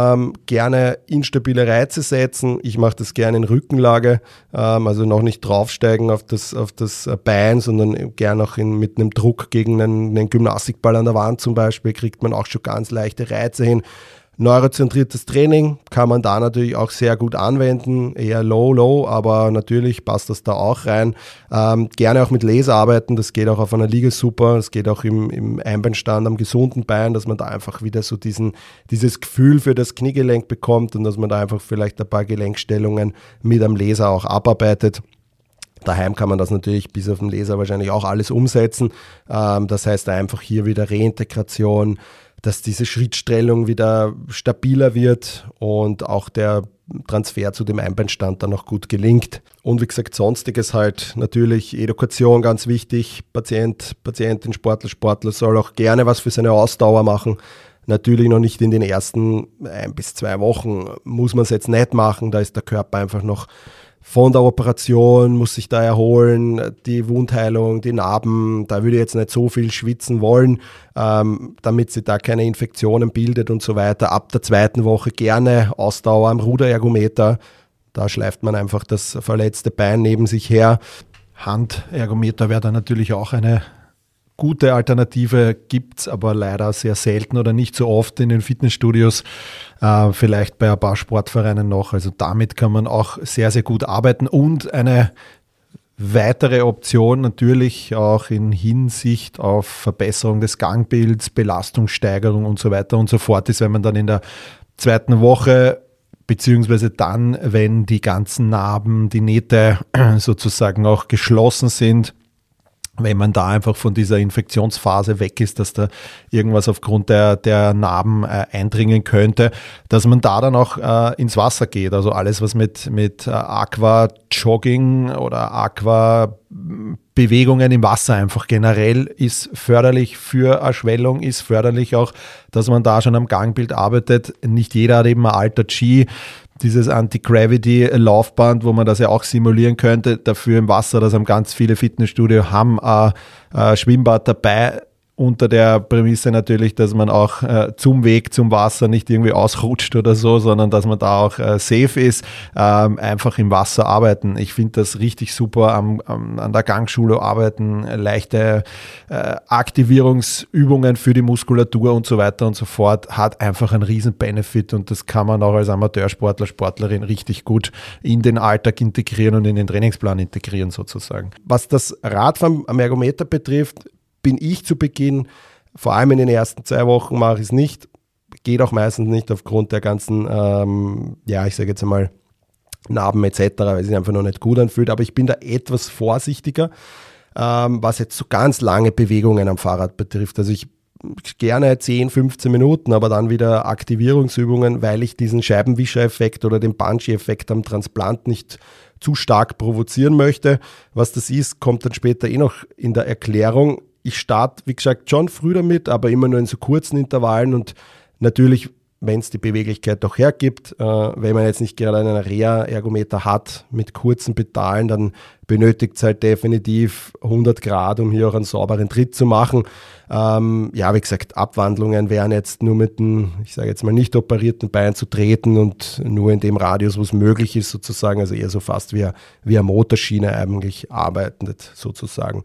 Gerne instabile Reize setzen. Ich mache das gerne in Rückenlage, also noch nicht draufsteigen auf das Bein, sondern gerne auch mit einem Druck gegen einen Gymnastikball an der Wand zum Beispiel, kriegt man auch schon ganz leichte Reize hin. Neurozentriertes Training kann man da natürlich auch sehr gut anwenden, eher low, aber natürlich passt das da auch rein. Gerne auch mit Laser arbeiten, das geht auch auf einer Liege super, das geht auch im Einbeinstand am gesunden Bein, dass man da einfach wieder so dieses Gefühl für das Kniegelenk bekommt und dass man da einfach vielleicht ein paar Gelenkstellungen mit am Laser auch abarbeitet. Daheim kann man das natürlich bis auf den Laser wahrscheinlich auch alles umsetzen. Das heißt einfach hier wieder Reintegration, dass diese Schrittstellung wieder stabiler wird und auch der Transfer zu dem Einbeinstand dann auch gut gelingt. Und wie gesagt, Sonstiges halt natürlich Edukation ganz wichtig. Patientin, Sportler soll auch gerne was für seine Ausdauer machen. Natürlich noch nicht in den ersten 1 bis 2 Wochen muss man es jetzt nicht machen. Da ist der Körper einfach noch von der Operation, muss sich da erholen, die Wundheilung, die Narben, da würde ich jetzt nicht so viel schwitzen wollen, damit sie da keine Infektionen bildet und so weiter. Ab der 2. Woche gerne Ausdauer am Ruderergometer, da schleift man einfach das verletzte Bein neben sich her. Handergometer wäre da natürlich auch eine gute Alternative, gibt es aber leider sehr selten oder nicht so oft in den Fitnessstudios, vielleicht bei ein paar Sportvereinen noch. Also damit kann man auch sehr, sehr gut arbeiten. Und eine weitere Option natürlich auch in Hinsicht auf Verbesserung des Gangbilds, Belastungssteigerung und so weiter und so fort ist, wenn man dann in der 2. Woche beziehungsweise dann, wenn die ganzen Narben, die Nähte sozusagen auch geschlossen sind, wenn man da einfach von dieser Infektionsphase weg ist, dass da irgendwas aufgrund der Narben eindringen könnte, dass man da dann auch ins Wasser geht. Also alles, was mit Aqua-Jogging oder Aqua-Bewegungen im Wasser einfach generell ist förderlich für Erschwellung, ist förderlich auch, dass man da schon am Gangbild arbeitet. Nicht jeder hat eben ein alter Ski, dieses Anti-Gravity-Laufband, wo man das ja auch simulieren könnte, dafür im Wasser, das haben ganz viele Fitnessstudios, haben ein Schwimmbad dabei, unter der Prämisse natürlich, dass man auch zum Weg zum Wasser nicht irgendwie ausrutscht oder so, sondern dass man da auch safe ist, einfach im Wasser arbeiten. Ich finde das richtig super, an der Gangschule arbeiten, leichte Aktivierungsübungen für die Muskulatur und so weiter und so fort, hat einfach einen riesen Benefit und das kann man auch als Amateursportler, Sportlerin richtig gut in den Alltag integrieren und in den Trainingsplan integrieren sozusagen. Was das Radfahren am Ergometer betrifft, bin ich zu Beginn, vor allem in den ersten 2 Wochen mache ich es nicht, geht auch meistens nicht aufgrund der ganzen, ich sage jetzt einmal Narben etc., weil es sich einfach noch nicht gut anfühlt, aber ich bin da etwas vorsichtiger, was jetzt so ganz lange Bewegungen am Fahrrad betrifft. Also ich gerne 10, 15 Minuten, aber dann wieder Aktivierungsübungen, weil ich diesen Scheibenwischer-Effekt oder den Bungee-Effekt am Transplant nicht zu stark provozieren möchte. Was das ist, kommt dann später noch in der Erklärung. Ich starte, wie gesagt, schon früh damit, aber immer nur in so kurzen Intervallen und natürlich, wenn es die Beweglichkeit doch hergibt, wenn man jetzt nicht gerade einen Reha-Ergometer hat mit kurzen Pedalen, dann benötigt es halt definitiv 100 Grad, um hier auch einen sauberen Tritt zu machen. Wie gesagt, Abwandlungen wären jetzt nur mit einem, ich sage jetzt mal, nicht operierten Bein zu treten und nur in dem Radius, wo es möglich ist sozusagen, also eher so fast wie eine Motorschiene eigentlich arbeitet sozusagen.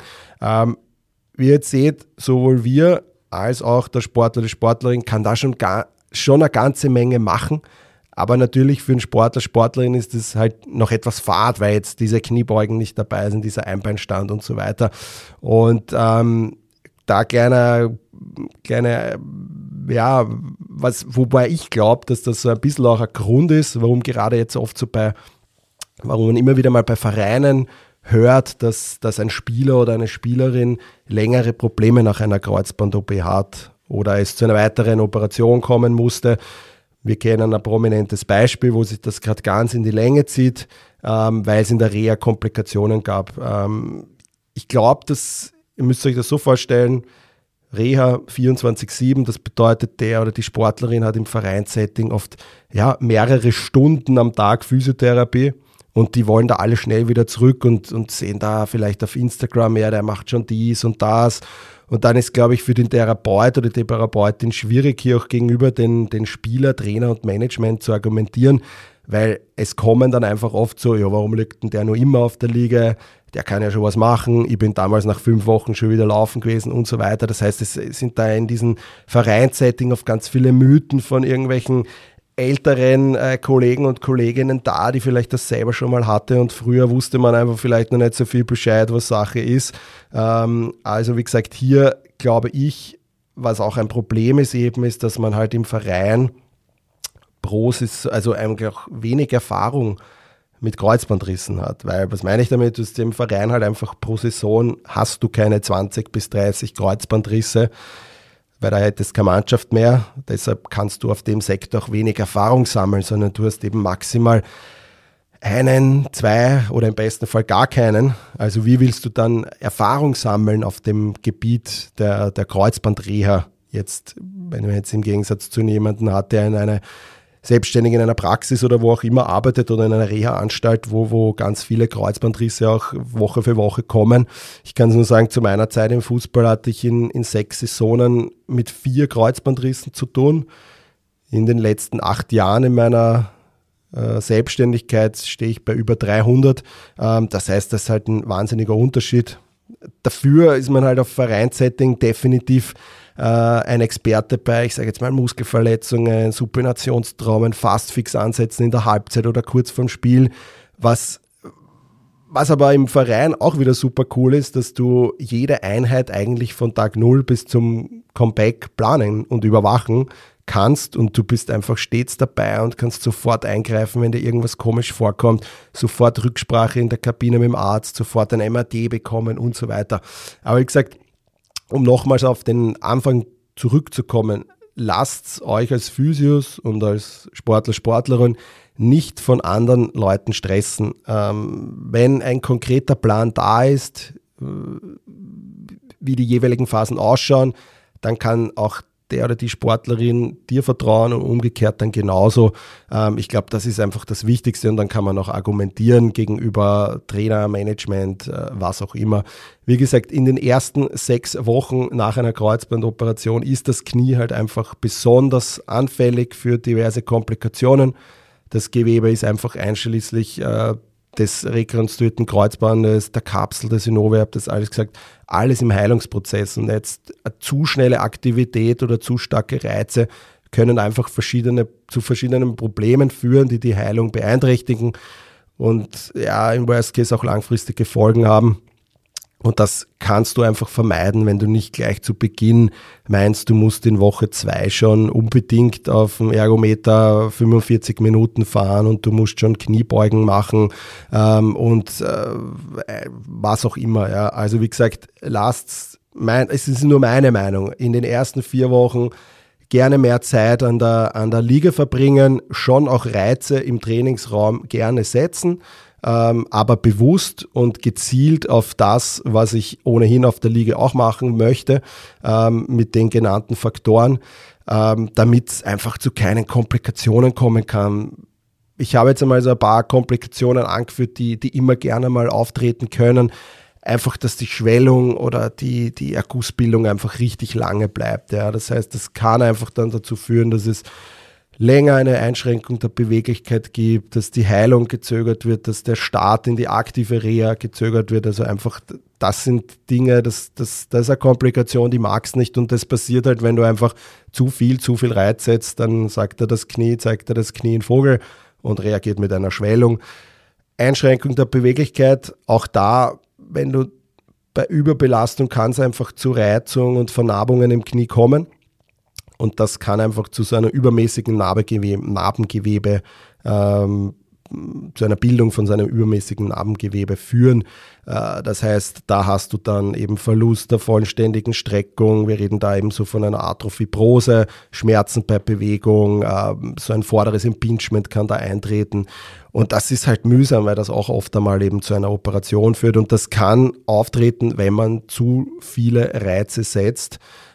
Wie ihr jetzt seht, sowohl wir als auch der Sportler, die Sportlerin kann da schon eine ganze Menge machen, aber natürlich für einen Sportler, Sportlerin ist das halt noch etwas fad, weil jetzt diese Kniebeugen nicht dabei sind, dieser Einbeinstand und so weiter und da kleine wobei ich glaube, dass das so ein bisschen auch ein Grund ist, warum gerade jetzt oft warum man immer wieder mal bei Vereinen hört, dass ein Spieler oder eine Spielerin längere Probleme nach einer Kreuzband-OP hat oder es zu einer weiteren Operation kommen musste. Wir kennen ein prominentes Beispiel, wo sich das gerade ganz in die Länge zieht, weil es in der Reha Komplikationen gab. Ich glaube, ihr müsst euch das so vorstellen, Reha 24/7, das bedeutet, der oder die Sportlerin hat im Vereinssetting oft mehrere Stunden am Tag Physiotherapie und die wollen da alle schnell wieder zurück und sehen da vielleicht auf Instagram, der macht schon dies und das. Und dann ist, glaube ich, für den Therapeut oder die Therapeutin schwierig, hier auch gegenüber den Spieler, Trainer und Management zu argumentieren, weil es kommen dann einfach oft so, warum liegt denn der nur immer auf der Liege? Der kann ja schon was machen, ich bin damals nach 5 Wochen schon wieder laufen gewesen und so weiter. Das heißt, es sind da in diesem Vereinssetting auf ganz viele Mythen von irgendwelchen älteren Kollegen und Kolleginnen da, die vielleicht das selber schon mal hatte und früher wusste man einfach vielleicht noch nicht so viel Bescheid, was Sache ist. Also wie gesagt, hier glaube ich, was auch ein Problem ist eben, ist, dass man halt im Verein also eigentlich auch wenig Erfahrung mit Kreuzbandrissen hat, weil, was meine ich damit, du hast im Verein halt einfach pro Saison hast du keine 20 bis 30 Kreuzbandrisse, weil da hättest keine Mannschaft mehr, deshalb kannst du auf dem Sektor auch wenig Erfahrung sammeln, sondern du hast eben maximal 1, 2 oder im besten Fall gar keinen. Also wie willst du dann Erfahrung sammeln auf dem Gebiet der Kreuzbandreha jetzt, wenn man jetzt im Gegensatz zu jemandem hat, der selbstständig in einer Praxis oder wo auch immer arbeitet oder in einer Reha-Anstalt, wo ganz viele Kreuzbandrisse auch Woche für Woche kommen. Ich kann es nur sagen, zu meiner Zeit im Fußball hatte ich in 6 Saisonen mit 4 Kreuzbandrissen zu tun. In den letzten 8 Jahren in meiner Selbstständigkeit stehe ich bei über 300. Das heißt, das ist halt ein wahnsinniger Unterschied. Dafür ist man halt auf Vereinssetting definitiv ein Experte bei, ich sage jetzt mal, Muskelverletzungen, Supinationstraumen, fast-fix ansetzen in der Halbzeit oder kurz vorm Spiel. Was aber im Verein auch wieder super cool ist, dass du jede Einheit eigentlich von Tag 0 bis zum Comeback planen und überwachen kannst und du bist einfach stets dabei und kannst sofort eingreifen, wenn dir irgendwas komisch vorkommt, sofort Rücksprache in der Kabine mit dem Arzt, sofort ein MRT bekommen und so weiter. Aber wie gesagt, um nochmals auf den Anfang zurückzukommen, lasst euch als Physios und als Sportler, Sportlerin nicht von anderen Leuten stressen. Wenn ein konkreter Plan da ist, wie die jeweiligen Phasen ausschauen, dann kann auch der oder die Sportlerin dir vertrauen und umgekehrt dann genauso. Ich glaube, das ist einfach das Wichtigste und dann kann man auch argumentieren gegenüber Trainer, Management, was auch immer. Wie gesagt, in den ersten 6 Wochen nach einer Kreuzbandoperation ist das Knie halt einfach besonders anfällig für diverse Komplikationen. Das Gewebe ist einfach einschließlich des rekonstruierten Kreuzbandes, der Kapsel, der Synovium, das alles gesagt, alles im Heilungsprozess und jetzt eine zu schnelle Aktivität oder zu starke Reize können einfach zu verschiedenen Problemen führen, die die Heilung beeinträchtigen und im Worst Case auch langfristige Folgen haben. Und das kannst du einfach vermeiden, wenn du nicht gleich zu Beginn meinst, du musst in Woche 2 schon unbedingt auf dem Ergometer 45 Minuten fahren und du musst schon Kniebeugen machen was auch immer. Ja. Also wie gesagt, es ist nur meine Meinung, in den ersten 4 Wochen gerne mehr Zeit an der Liege verbringen, schon auch Reize im Trainingsraum gerne setzen, aber bewusst und gezielt auf das, was ich ohnehin auf der Liege auch machen möchte, mit den genannten Faktoren, damit es einfach zu keinen Komplikationen kommen kann. Ich habe jetzt einmal so ein paar Komplikationen angeführt, die immer gerne mal auftreten können. Einfach, dass die Schwellung oder die Ergussbildung einfach richtig lange bleibt. Ja. Das heißt, das kann einfach dann dazu führen, dass es länger eine Einschränkung der Beweglichkeit gibt, dass die Heilung gezögert wird, dass der Start in die aktive Reha gezögert wird. Also einfach, das sind Dinge, das ist eine Komplikation, die magst nicht und das passiert halt, wenn du einfach zu viel Reiz setzt, dann zeigt er das Knie in Vogel und reagiert mit einer Schwellung. Einschränkung der Beweglichkeit, auch da, wenn du bei Überbelastung kann es einfach zu Reizung und Vernarbungen im Knie kommen. Und das kann einfach zu so einer übermäßigen Narbengewebe, zu einer Bildung von so einem übermäßigen Narbengewebe führen. Das heißt, da hast du dann eben Verlust der vollständigen Streckung. Wir reden da eben so von einer Arthrofibrose, Schmerzen bei Bewegung, so ein vorderes Impingement kann da eintreten. Und das ist halt mühsam, weil das auch oft einmal eben zu einer Operation führt. Und das kann auftreten, wenn man zu viele Reize setzt.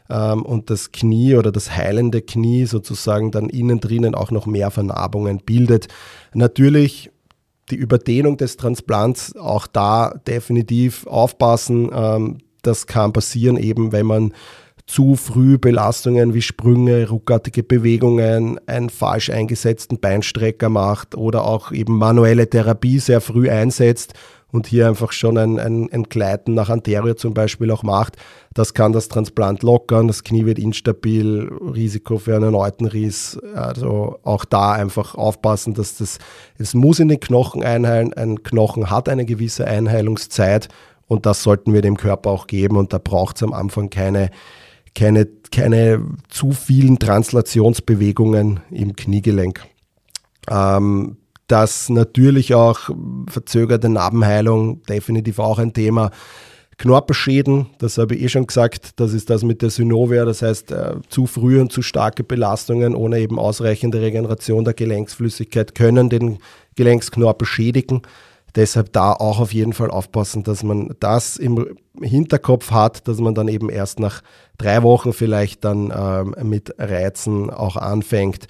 und das Knie oder das heilende Knie sozusagen dann innen drinnen auch noch mehr Vernarbungen bildet. Natürlich die Überdehnung des Transplants, auch da definitiv aufpassen. Das kann passieren eben, wenn man zu früh Belastungen wie Sprünge, ruckartige Bewegungen, einen falsch eingesetzten Beinstrecker macht oder auch eben manuelle Therapie sehr früh einsetzt und hier einfach schon ein Gleiten nach anterior zum Beispiel auch macht. Das kann das Transplant lockern, das Knie wird instabil, Risiko für einen erneuten Riss. Also auch da einfach aufpassen, dass es muss in den Knochen einheilen. Ein Knochen hat eine gewisse Einheilungszeit und das sollten wir dem Körper auch geben und da braucht es am Anfang keine zu vielen Translationsbewegungen im Kniegelenk. Das natürlich auch verzögerte Narbenheilung, definitiv auch ein Thema. Knorpelschäden, das habe ich schon gesagt, das ist das mit der Synovia, das heißt zu früh und zu starke Belastungen ohne eben ausreichende Regeneration der Gelenksflüssigkeit können den Gelenksknorpel schädigen. Deshalb da auch auf jeden Fall aufpassen, dass man das im Hinterkopf hat, dass man dann eben erst nach 3 Wochen vielleicht dann mit Reizen auch anfängt.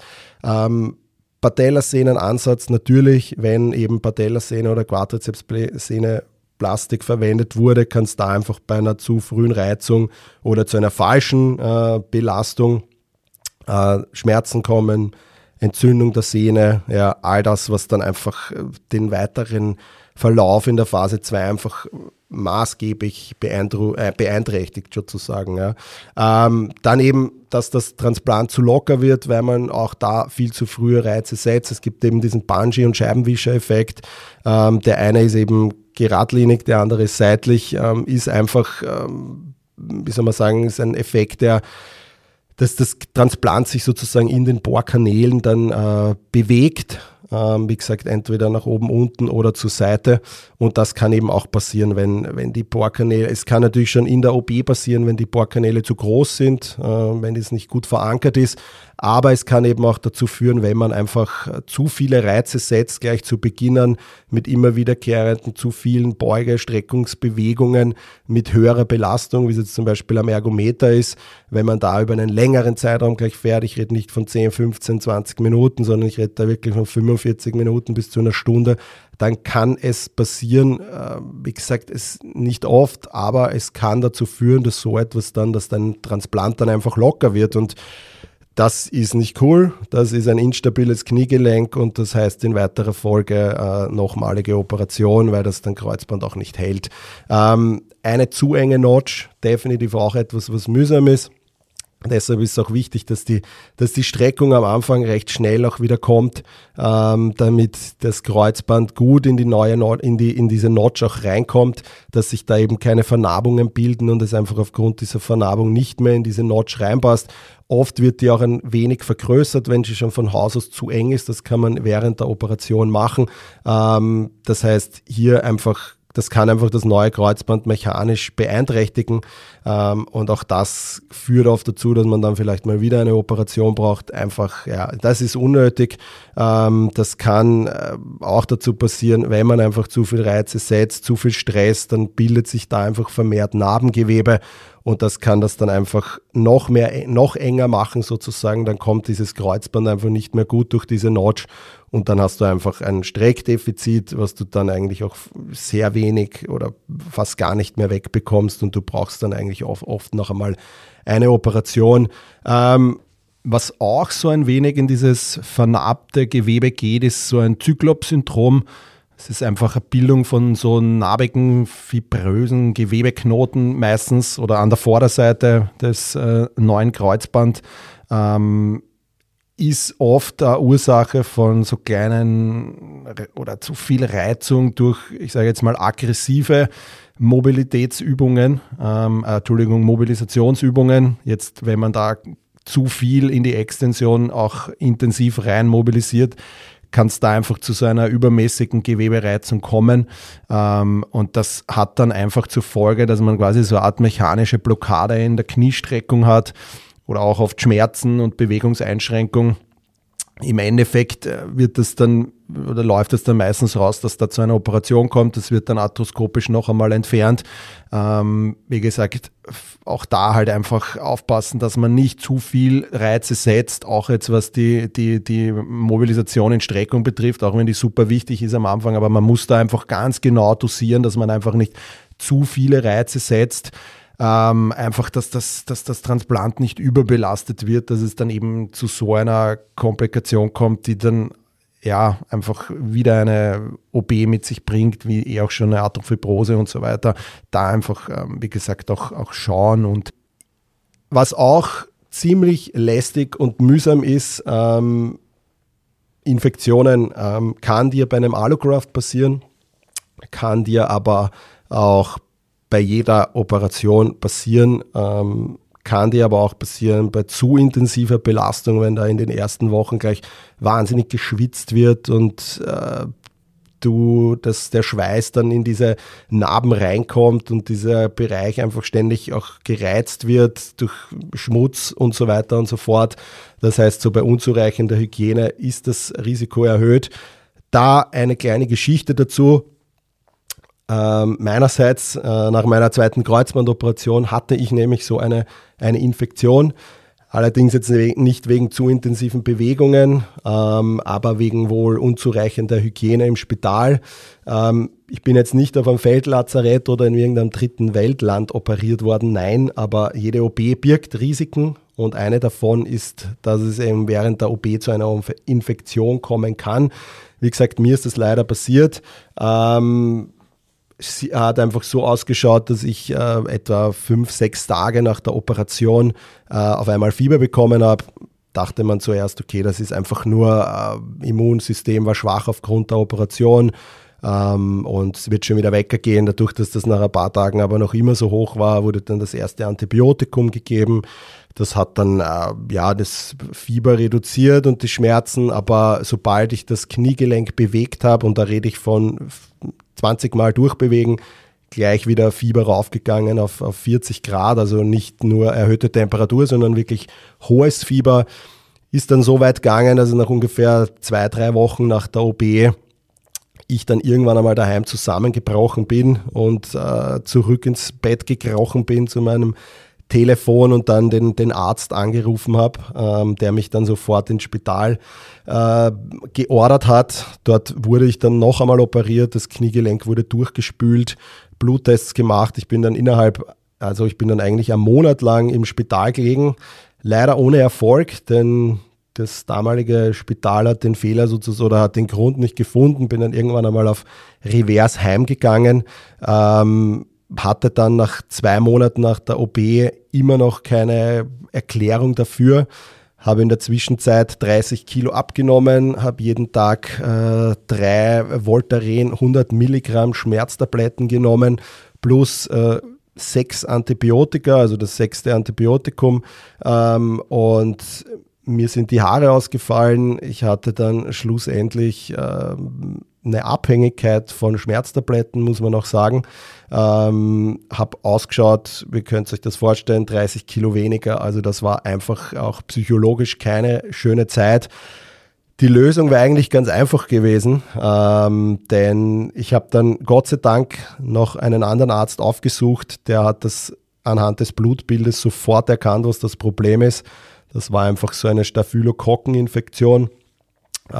Patellasehnenansatz natürlich, wenn eben Patellasehne oder Quadrizepssehne Plastik verwendet wurde, kann es da einfach bei einer zu frühen Reizung oder zu einer falschen Belastung Schmerzen kommen, Entzündung der Sehne, ja, all das, was dann einfach den weiteren Verlauf in der Phase 2 einfach maßgeblich beeinträchtigt sozusagen. Ja. Dann eben, dass das Transplant zu locker wird, weil man auch da viel zu frühe Reize setzt. Es gibt eben diesen Bungee- und Scheibenwischer-Effekt. Der eine ist eben geradlinig, der andere ist seitlich, ist einfach, wie soll man sagen, ist ein Effekt, dass das Transplant sich sozusagen in den Bohrkanälen dann bewegt. Wie gesagt, entweder nach oben, unten oder zur Seite. Und das kann eben auch passieren, wenn die Bohrkanäle, es kann natürlich schon in der OP passieren, wenn die Bohrkanäle zu groß sind, wenn das nicht gut verankert ist. Aber es kann eben auch dazu führen, wenn man einfach zu viele Reize setzt, gleich zu Beginn mit immer wiederkehrenden zu vielen Streckungsbewegungen mit höherer Belastung, wie es jetzt zum Beispiel am Ergometer ist, wenn man da über einen längeren Zeitraum gleich fährt, ich rede nicht von 10, 15, 20 Minuten, sondern ich rede da wirklich von 45 Minuten bis zu einer Stunde, dann kann es passieren, wie gesagt, es nicht oft, aber es kann dazu führen, dass so etwas dann, dass dein Transplant dann einfach locker wird und das ist nicht cool, das ist ein instabiles Kniegelenk und das heißt in weiterer Folge nochmalige Operation, weil das dann Kreuzband auch nicht hält. Eine zu enge Notch, definitiv auch etwas, was mühsam ist. Deshalb ist es auch wichtig, dass die Streckung am Anfang recht schnell auch wieder kommt, damit das Kreuzband gut in diese Notch auch reinkommt, dass sich da eben keine Vernarbungen bilden und es einfach aufgrund dieser Vernarbung nicht mehr in diese Notch reinpasst. Oft wird die auch ein wenig vergrößert, wenn sie schon von Haus aus zu eng ist. Das kann man während der Operation machen. Das heißt, hier einfach das kann einfach das neue Kreuzband mechanisch beeinträchtigen und auch das führt oft dazu, dass man dann vielleicht mal wieder eine Operation braucht. Einfach, ja, das ist unnötig. Das kann auch dazu passieren, wenn man einfach zu viel Reize setzt, zu viel Stress, dann bildet sich da einfach vermehrt Narbengewebe und das kann das dann einfach noch enger machen sozusagen. Dann kommt dieses Kreuzband einfach nicht mehr gut durch diese Notch. Und dann hast du einfach ein Streckdefizit, was du dann eigentlich auch sehr wenig oder fast gar nicht mehr wegbekommst und du brauchst dann eigentlich oft noch einmal eine Operation. Was auch so ein wenig in dieses vernarbte Gewebe geht, ist so ein Zyklop-Syndrom. Es ist einfach eine Bildung von so narbigen, fibrösen Gewebeknoten meistens oder an der Vorderseite des neuen Kreuzband. Ist oft eine Ursache von so kleinen oder zu viel Reizung durch, ich sage jetzt mal, aggressive Mobilisationsübungen. Jetzt, wenn man da zu viel in die Extension auch intensiv rein mobilisiert, kann es da einfach zu so einer übermäßigen Gewebereizung kommen. Und das hat dann einfach zur Folge, dass man quasi so eine Art mechanische Blockade in der Kniestreckung hat, oder auch oft Schmerzen und Bewegungseinschränkung. im Endeffekt läuft es dann meistens raus, dass da zu einer Operation kommt. Das wird dann arthroskopisch noch einmal entfernt. Wie gesagt, auch da halt einfach aufpassen, dass man nicht zu viel Reize setzt, auch jetzt was die Mobilisation in Streckung betrifft, auch wenn die super wichtig ist am Anfang, aber man muss da einfach ganz genau dosieren, dass man einfach nicht zu viele Reize setzt. Einfach, dass das Transplant nicht überbelastet wird, dass es dann eben zu so einer Komplikation kommt, die dann ja einfach wieder eine OP mit sich bringt, wie auch schon eine Arthrofibrose und so weiter. Da einfach, wie gesagt, auch schauen. Und was auch ziemlich lästig und mühsam ist, Infektionen kann dir bei einem Allograft passieren, kann dir aber auch bei jeder Operation passieren, kann dir aber auch passieren bei zu intensiver Belastung, wenn da in den ersten Wochen gleich wahnsinnig geschwitzt wird und der Schweiß dann in diese Narben reinkommt und dieser Bereich einfach ständig auch gereizt wird durch Schmutz und so weiter und so fort. Das heißt, so bei unzureichender Hygiene ist das Risiko erhöht. Da eine kleine Geschichte dazu. Meinerseits, nach meiner zweiten Kreuzbandoperation hatte ich nämlich so eine Infektion, allerdings jetzt nicht wegen zu intensiven Bewegungen, aber wegen wohl unzureichender Hygiene im Spital. Ich bin jetzt nicht auf einem Feldlazarett oder in irgendeinem dritten Weltland operiert worden, nein, aber jede OP birgt Risiken und eine davon ist, dass es eben während der OP zu einer Infektion kommen kann. Wie gesagt, mir ist das leider passiert. Sie hat einfach so ausgeschaut, dass ich etwa 5-6 Tage nach der Operation auf einmal Fieber bekommen habe. Dachte man zuerst, okay, das ist einfach nur Immunsystem war schwach aufgrund der Operation und es wird schon wieder weggehen. Dadurch, dass das nach ein paar Tagen aber noch immer so hoch war, wurde dann das erste Antibiotikum gegeben. Das hat dann das Fieber reduziert und die Schmerzen, aber sobald ich das Kniegelenk bewegt habe, und da rede ich von 20 Mal durchbewegen, gleich wieder Fieber raufgegangen auf 40 Grad, also nicht nur erhöhte Temperatur, sondern wirklich hohes Fieber, ist dann so weit gegangen, also nach ungefähr 2-3 Wochen nach der OP ich dann irgendwann einmal daheim zusammengebrochen bin und zurück ins Bett gekrochen bin zu meinem Telefon und dann den Arzt angerufen habe, der mich dann sofort ins Spital geordert hat. Dort wurde ich dann noch einmal operiert, das Kniegelenk wurde durchgespült, Bluttests gemacht. Ich bin dann eigentlich einen Monat lang im Spital gelegen, leider ohne Erfolg, denn das damalige Spital hat den Fehler sozusagen oder hat den Grund nicht gefunden, bin dann irgendwann einmal auf Revers heimgegangen, hatte dann nach 2 Monaten nach der OP immer noch keine Erklärung dafür, habe in der Zwischenzeit 30 Kilo abgenommen, habe jeden Tag 3 Voltaren 100 Milligramm Schmerztabletten genommen, plus 6 Antibiotika, also das 6. Antibiotikum, und mir sind die Haare ausgefallen. Ich hatte dann schlussendlich eine Abhängigkeit von Schmerztabletten, muss man auch sagen. Habe ausgeschaut, wie könnt ihr euch das vorstellen, 30 Kilo weniger. Also das war einfach auch psychologisch keine schöne Zeit. Die Lösung wäre eigentlich ganz einfach gewesen, denn ich habe dann Gott sei Dank noch einen anderen Arzt aufgesucht, der hat das anhand des Blutbildes sofort erkannt, was das Problem ist. Das war einfach so eine Staphylokokkeninfektion. Ist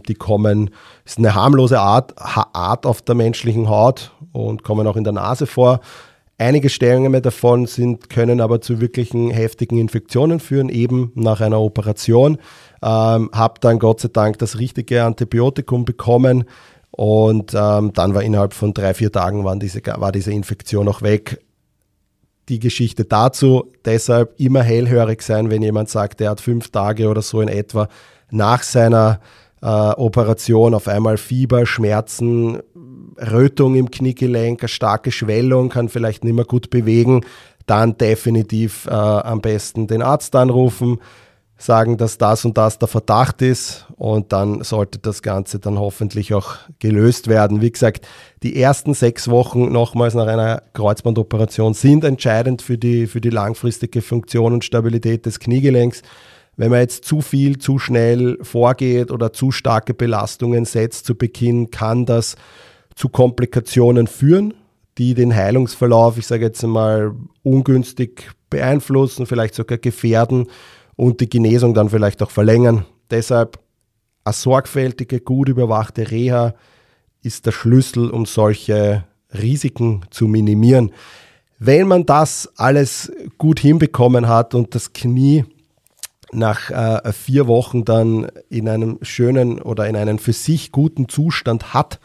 eine harmlose Art auf der menschlichen Haut und kommen auch in der Nase vor. Einige Stellungen davon können aber zu wirklichen heftigen Infektionen führen, eben nach einer Operation. Habe dann Gott sei Dank das richtige Antibiotikum bekommen und dann war innerhalb von 3-4 Tagen war diese Infektion auch weg. Die Geschichte dazu, deshalb immer hellhörig sein, wenn jemand sagt, er hat 5 Tage oder so in etwa nach seiner Operation auf einmal Fieber, Schmerzen, Rötung im Kniegelenk, eine starke Schwellung, kann vielleicht nicht mehr gut bewegen, dann definitiv am besten den Arzt anrufen, sagen, dass das und das der Verdacht ist und dann sollte das Ganze dann hoffentlich auch gelöst werden. Wie gesagt, die ersten 6 Wochen nochmals nach einer Kreuzbandoperation sind entscheidend für die langfristige Funktion und Stabilität des Kniegelenks. Wenn man jetzt zu viel, zu schnell vorgeht oder zu starke Belastungen setzt zu Beginn, kann das zu Komplikationen führen, die den Heilungsverlauf, ich sage jetzt einmal, ungünstig beeinflussen, vielleicht sogar gefährden und die Genesung dann vielleicht auch verlängern. Deshalb eine sorgfältige, gut überwachte Reha ist der Schlüssel, um solche Risiken zu minimieren. Wenn man das alles gut hinbekommen hat und das Knie nach 4 Wochen dann in einem schönen oder in einem für sich guten Zustand hat,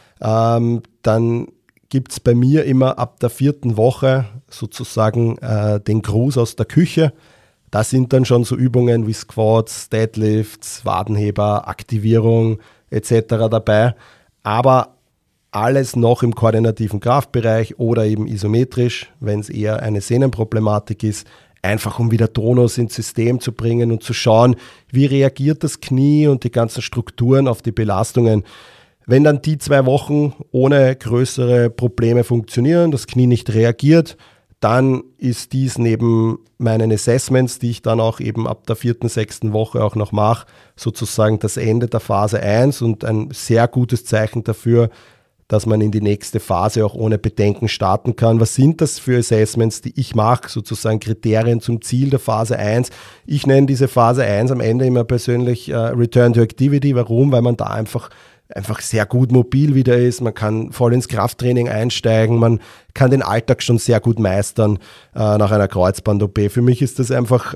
dann gibt es bei mir immer ab der 4. Woche sozusagen den Gruß aus der Küche. Da sind dann schon so Übungen wie Squats, Deadlifts, Wadenheber, Aktivierung etc. dabei. Aber alles noch im koordinativen Kraftbereich oder eben isometrisch, wenn es eher eine Sehnenproblematik ist, einfach um wieder Tonus ins System zu bringen und zu schauen, wie reagiert das Knie und die ganzen Strukturen auf die Belastungen. Wenn dann die 2 Wochen ohne größere Probleme funktionieren, das Knie nicht reagiert, dann ist dies neben meinen Assessments, die ich dann auch eben ab der 4., 6. Woche auch noch mache, sozusagen das Ende der Phase 1 und ein sehr gutes Zeichen dafür, dass man in die nächste Phase auch ohne Bedenken starten kann. Was sind das für Assessments, die ich mache, sozusagen Kriterien zum Ziel der Phase 1? Ich nenne diese Phase 1 am Ende immer persönlich Return to Activity. Warum? Weil man da einfach sehr gut mobil wieder ist, man kann voll ins Krafttraining einsteigen, man kann den Alltag schon sehr gut meistern nach einer Kreuzband-OP. Für mich ist das einfach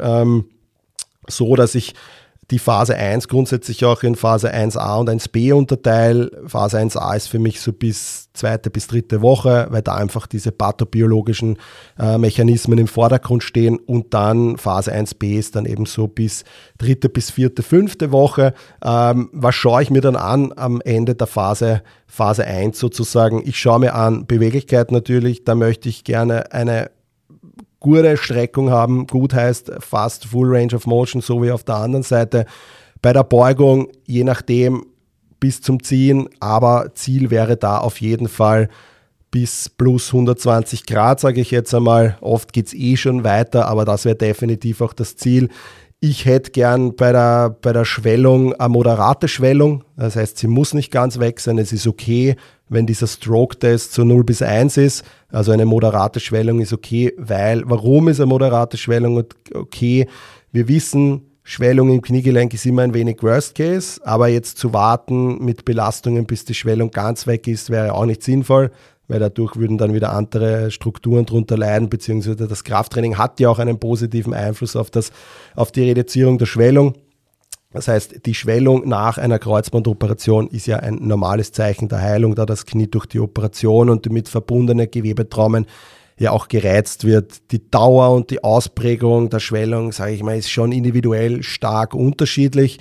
so, dass ich die Phase 1 grundsätzlich auch in Phase 1a und 1b unterteile. Phase 1a ist für mich so bis 2. bis 3. Woche, weil da einfach diese pathobiologischen Mechanismen im Vordergrund stehen, und dann Phase 1b ist dann eben so bis 3. bis 4., 5. Woche. Was schaue ich mir dann an am Ende der Phase 1 sozusagen? Ich schaue mir an Beweglichkeit natürlich, da möchte ich gerne eine gute Streckung haben, gut heißt fast Full Range of Motion, so wie auf der anderen Seite. Bei der Beugung, je nachdem, bis zum Ziehen, aber Ziel wäre da auf jeden Fall bis plus 120 Grad, sage ich jetzt einmal. Oft geht es schon weiter, aber das wäre definitiv auch das Ziel. Ich hätte gern bei der Schwellung eine moderate Schwellung, das heißt, sie muss nicht ganz weg sein, es ist okay, wenn dieser Stroke-Test so 0 bis 1 ist, also eine moderate Schwellung ist okay, warum ist eine moderate Schwellung okay? Wir wissen, Schwellung im Kniegelenk ist immer ein wenig Worst Case, aber jetzt zu warten mit Belastungen, bis die Schwellung ganz weg ist, wäre auch nicht sinnvoll, weil dadurch würden dann wieder andere Strukturen drunter leiden, beziehungsweise das Krafttraining hat ja auch einen positiven Einfluss auf die Reduzierung der Schwellung. Das heißt, die Schwellung nach einer Kreuzbandoperation ist ja ein normales Zeichen der Heilung, da das Knie durch die Operation und die mit verbundenen Gewebetraumen ja auch gereizt wird. Die Dauer und die Ausprägung der Schwellung, sage ich mal, ist schon individuell stark unterschiedlich.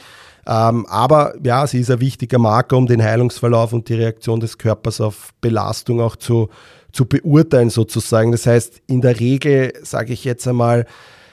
Aber ja, sie ist ein wichtiger Marker, um den Heilungsverlauf und die Reaktion des Körpers auf Belastung auch zu beurteilen sozusagen. Das heißt, in der Regel, sage ich jetzt einmal,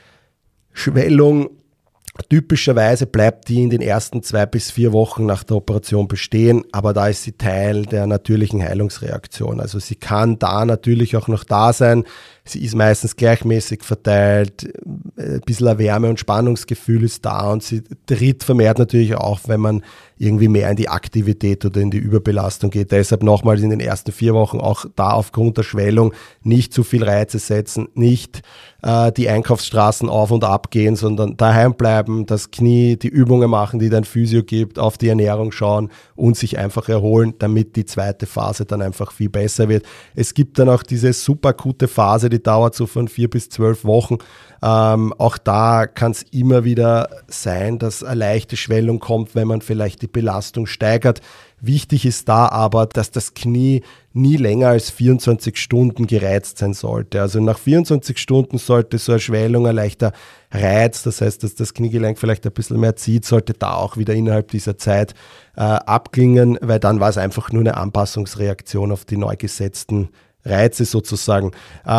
Schwellung, typischerweise bleibt die in den ersten 2 bis 4 Wochen nach der Operation bestehen, aber da ist sie Teil der natürlichen Heilungsreaktion. Also sie kann da natürlich auch noch da sein. Sie ist meistens gleichmäßig verteilt, ein bisschen ein Wärme- und Spannungsgefühl ist da und sie tritt vermehrt natürlich auch, wenn man irgendwie mehr in die Aktivität oder in die Überbelastung geht. Deshalb nochmals in den ersten 4 Wochen auch da aufgrund der Schwellung nicht zu viel Reize setzen, nicht die Einkaufsstraßen auf und ab gehen, sondern daheim bleiben, das Knie, die Übungen machen, die dein Physio gibt, auf die Ernährung schauen und sich einfach erholen, damit die zweite Phase dann einfach viel besser wird. Es gibt dann auch diese super akute Phase, die dauert so von 4 bis 12 Wochen. Auch da kann es immer wieder sein, dass eine leichte Schwellung kommt, wenn man vielleicht die Belastung steigert. Wichtig ist da aber, dass das Knie nie länger als 24 Stunden gereizt sein sollte. Also nach 24 Stunden sollte so eine Schwellung, ein leichter Reiz, das heißt, dass das Kniegelenk vielleicht ein bisschen mehr zieht, sollte da auch wieder innerhalb dieser Zeit abklingen, weil dann war es einfach nur eine Anpassungsreaktion auf die neu gesetzten Reize sozusagen.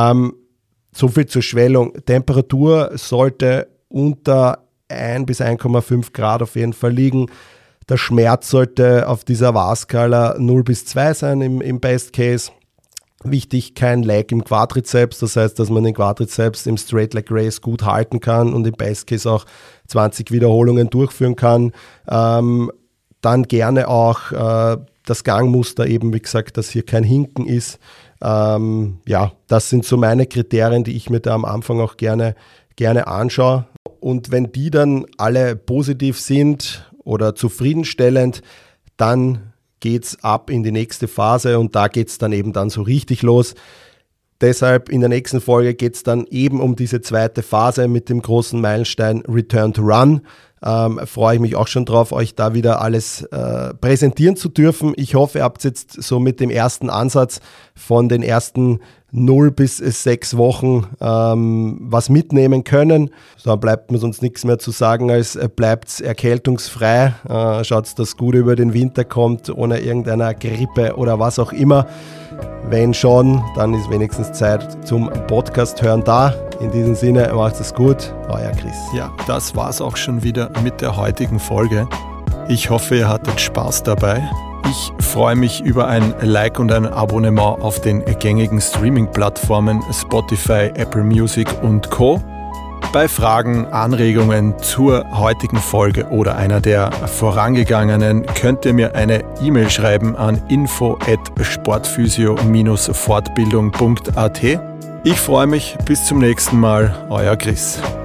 So viel zur Schwellung. Temperatur sollte unter 1 bis 1,5 Grad auf jeden Fall liegen. Der Schmerz sollte auf dieser VAS-Skala 0 bis 2 sein im Best Case. Wichtig, kein Lag im Quadrizeps, das heißt, dass man den Quadrizeps im Straight Leg Race gut halten kann und im Best Case auch 20 Wiederholungen durchführen kann. Dann gerne auch das Gangmuster eben, wie gesagt, dass hier kein Hinken ist. Das sind so meine Kriterien, die ich mir da am Anfang auch gerne anschaue. Und wenn die dann alle positiv sind oder zufriedenstellend, dann geht's ab in die nächste Phase und da geht's dann eben dann so richtig los. Deshalb in der nächsten Folge geht's dann eben um diese zweite Phase mit dem großen Meilenstein Return to Run. Freue ich mich auch schon drauf, euch da wieder alles präsentieren zu dürfen. Ich hoffe, ihr habt jetzt so mit dem ersten Ansatz von den ersten 0 bis 6 Wochen was mitnehmen können. So bleibt mir sonst nichts mehr zu sagen, als bleibt erkältungsfrei. Schaut, dass gut über den Winter kommt, ohne irgendeiner Grippe oder was auch immer. Wenn schon, dann ist wenigstens Zeit zum Podcast hören da. In diesem Sinne, macht es gut, euer Chris. Ja, das war's auch schon wieder mit der heutigen Folge. Ich hoffe, ihr hattet Spaß dabei. Ich freue mich über ein Like und ein Abonnement auf den gängigen Streaming-Plattformen Spotify, Apple Music und Co. Bei Fragen, Anregungen zur heutigen Folge oder einer der vorangegangenen könnt ihr mir eine E-Mail schreiben an info@sportphysio-fortbildung.at. Ich freue mich, bis zum nächsten Mal, euer Chris.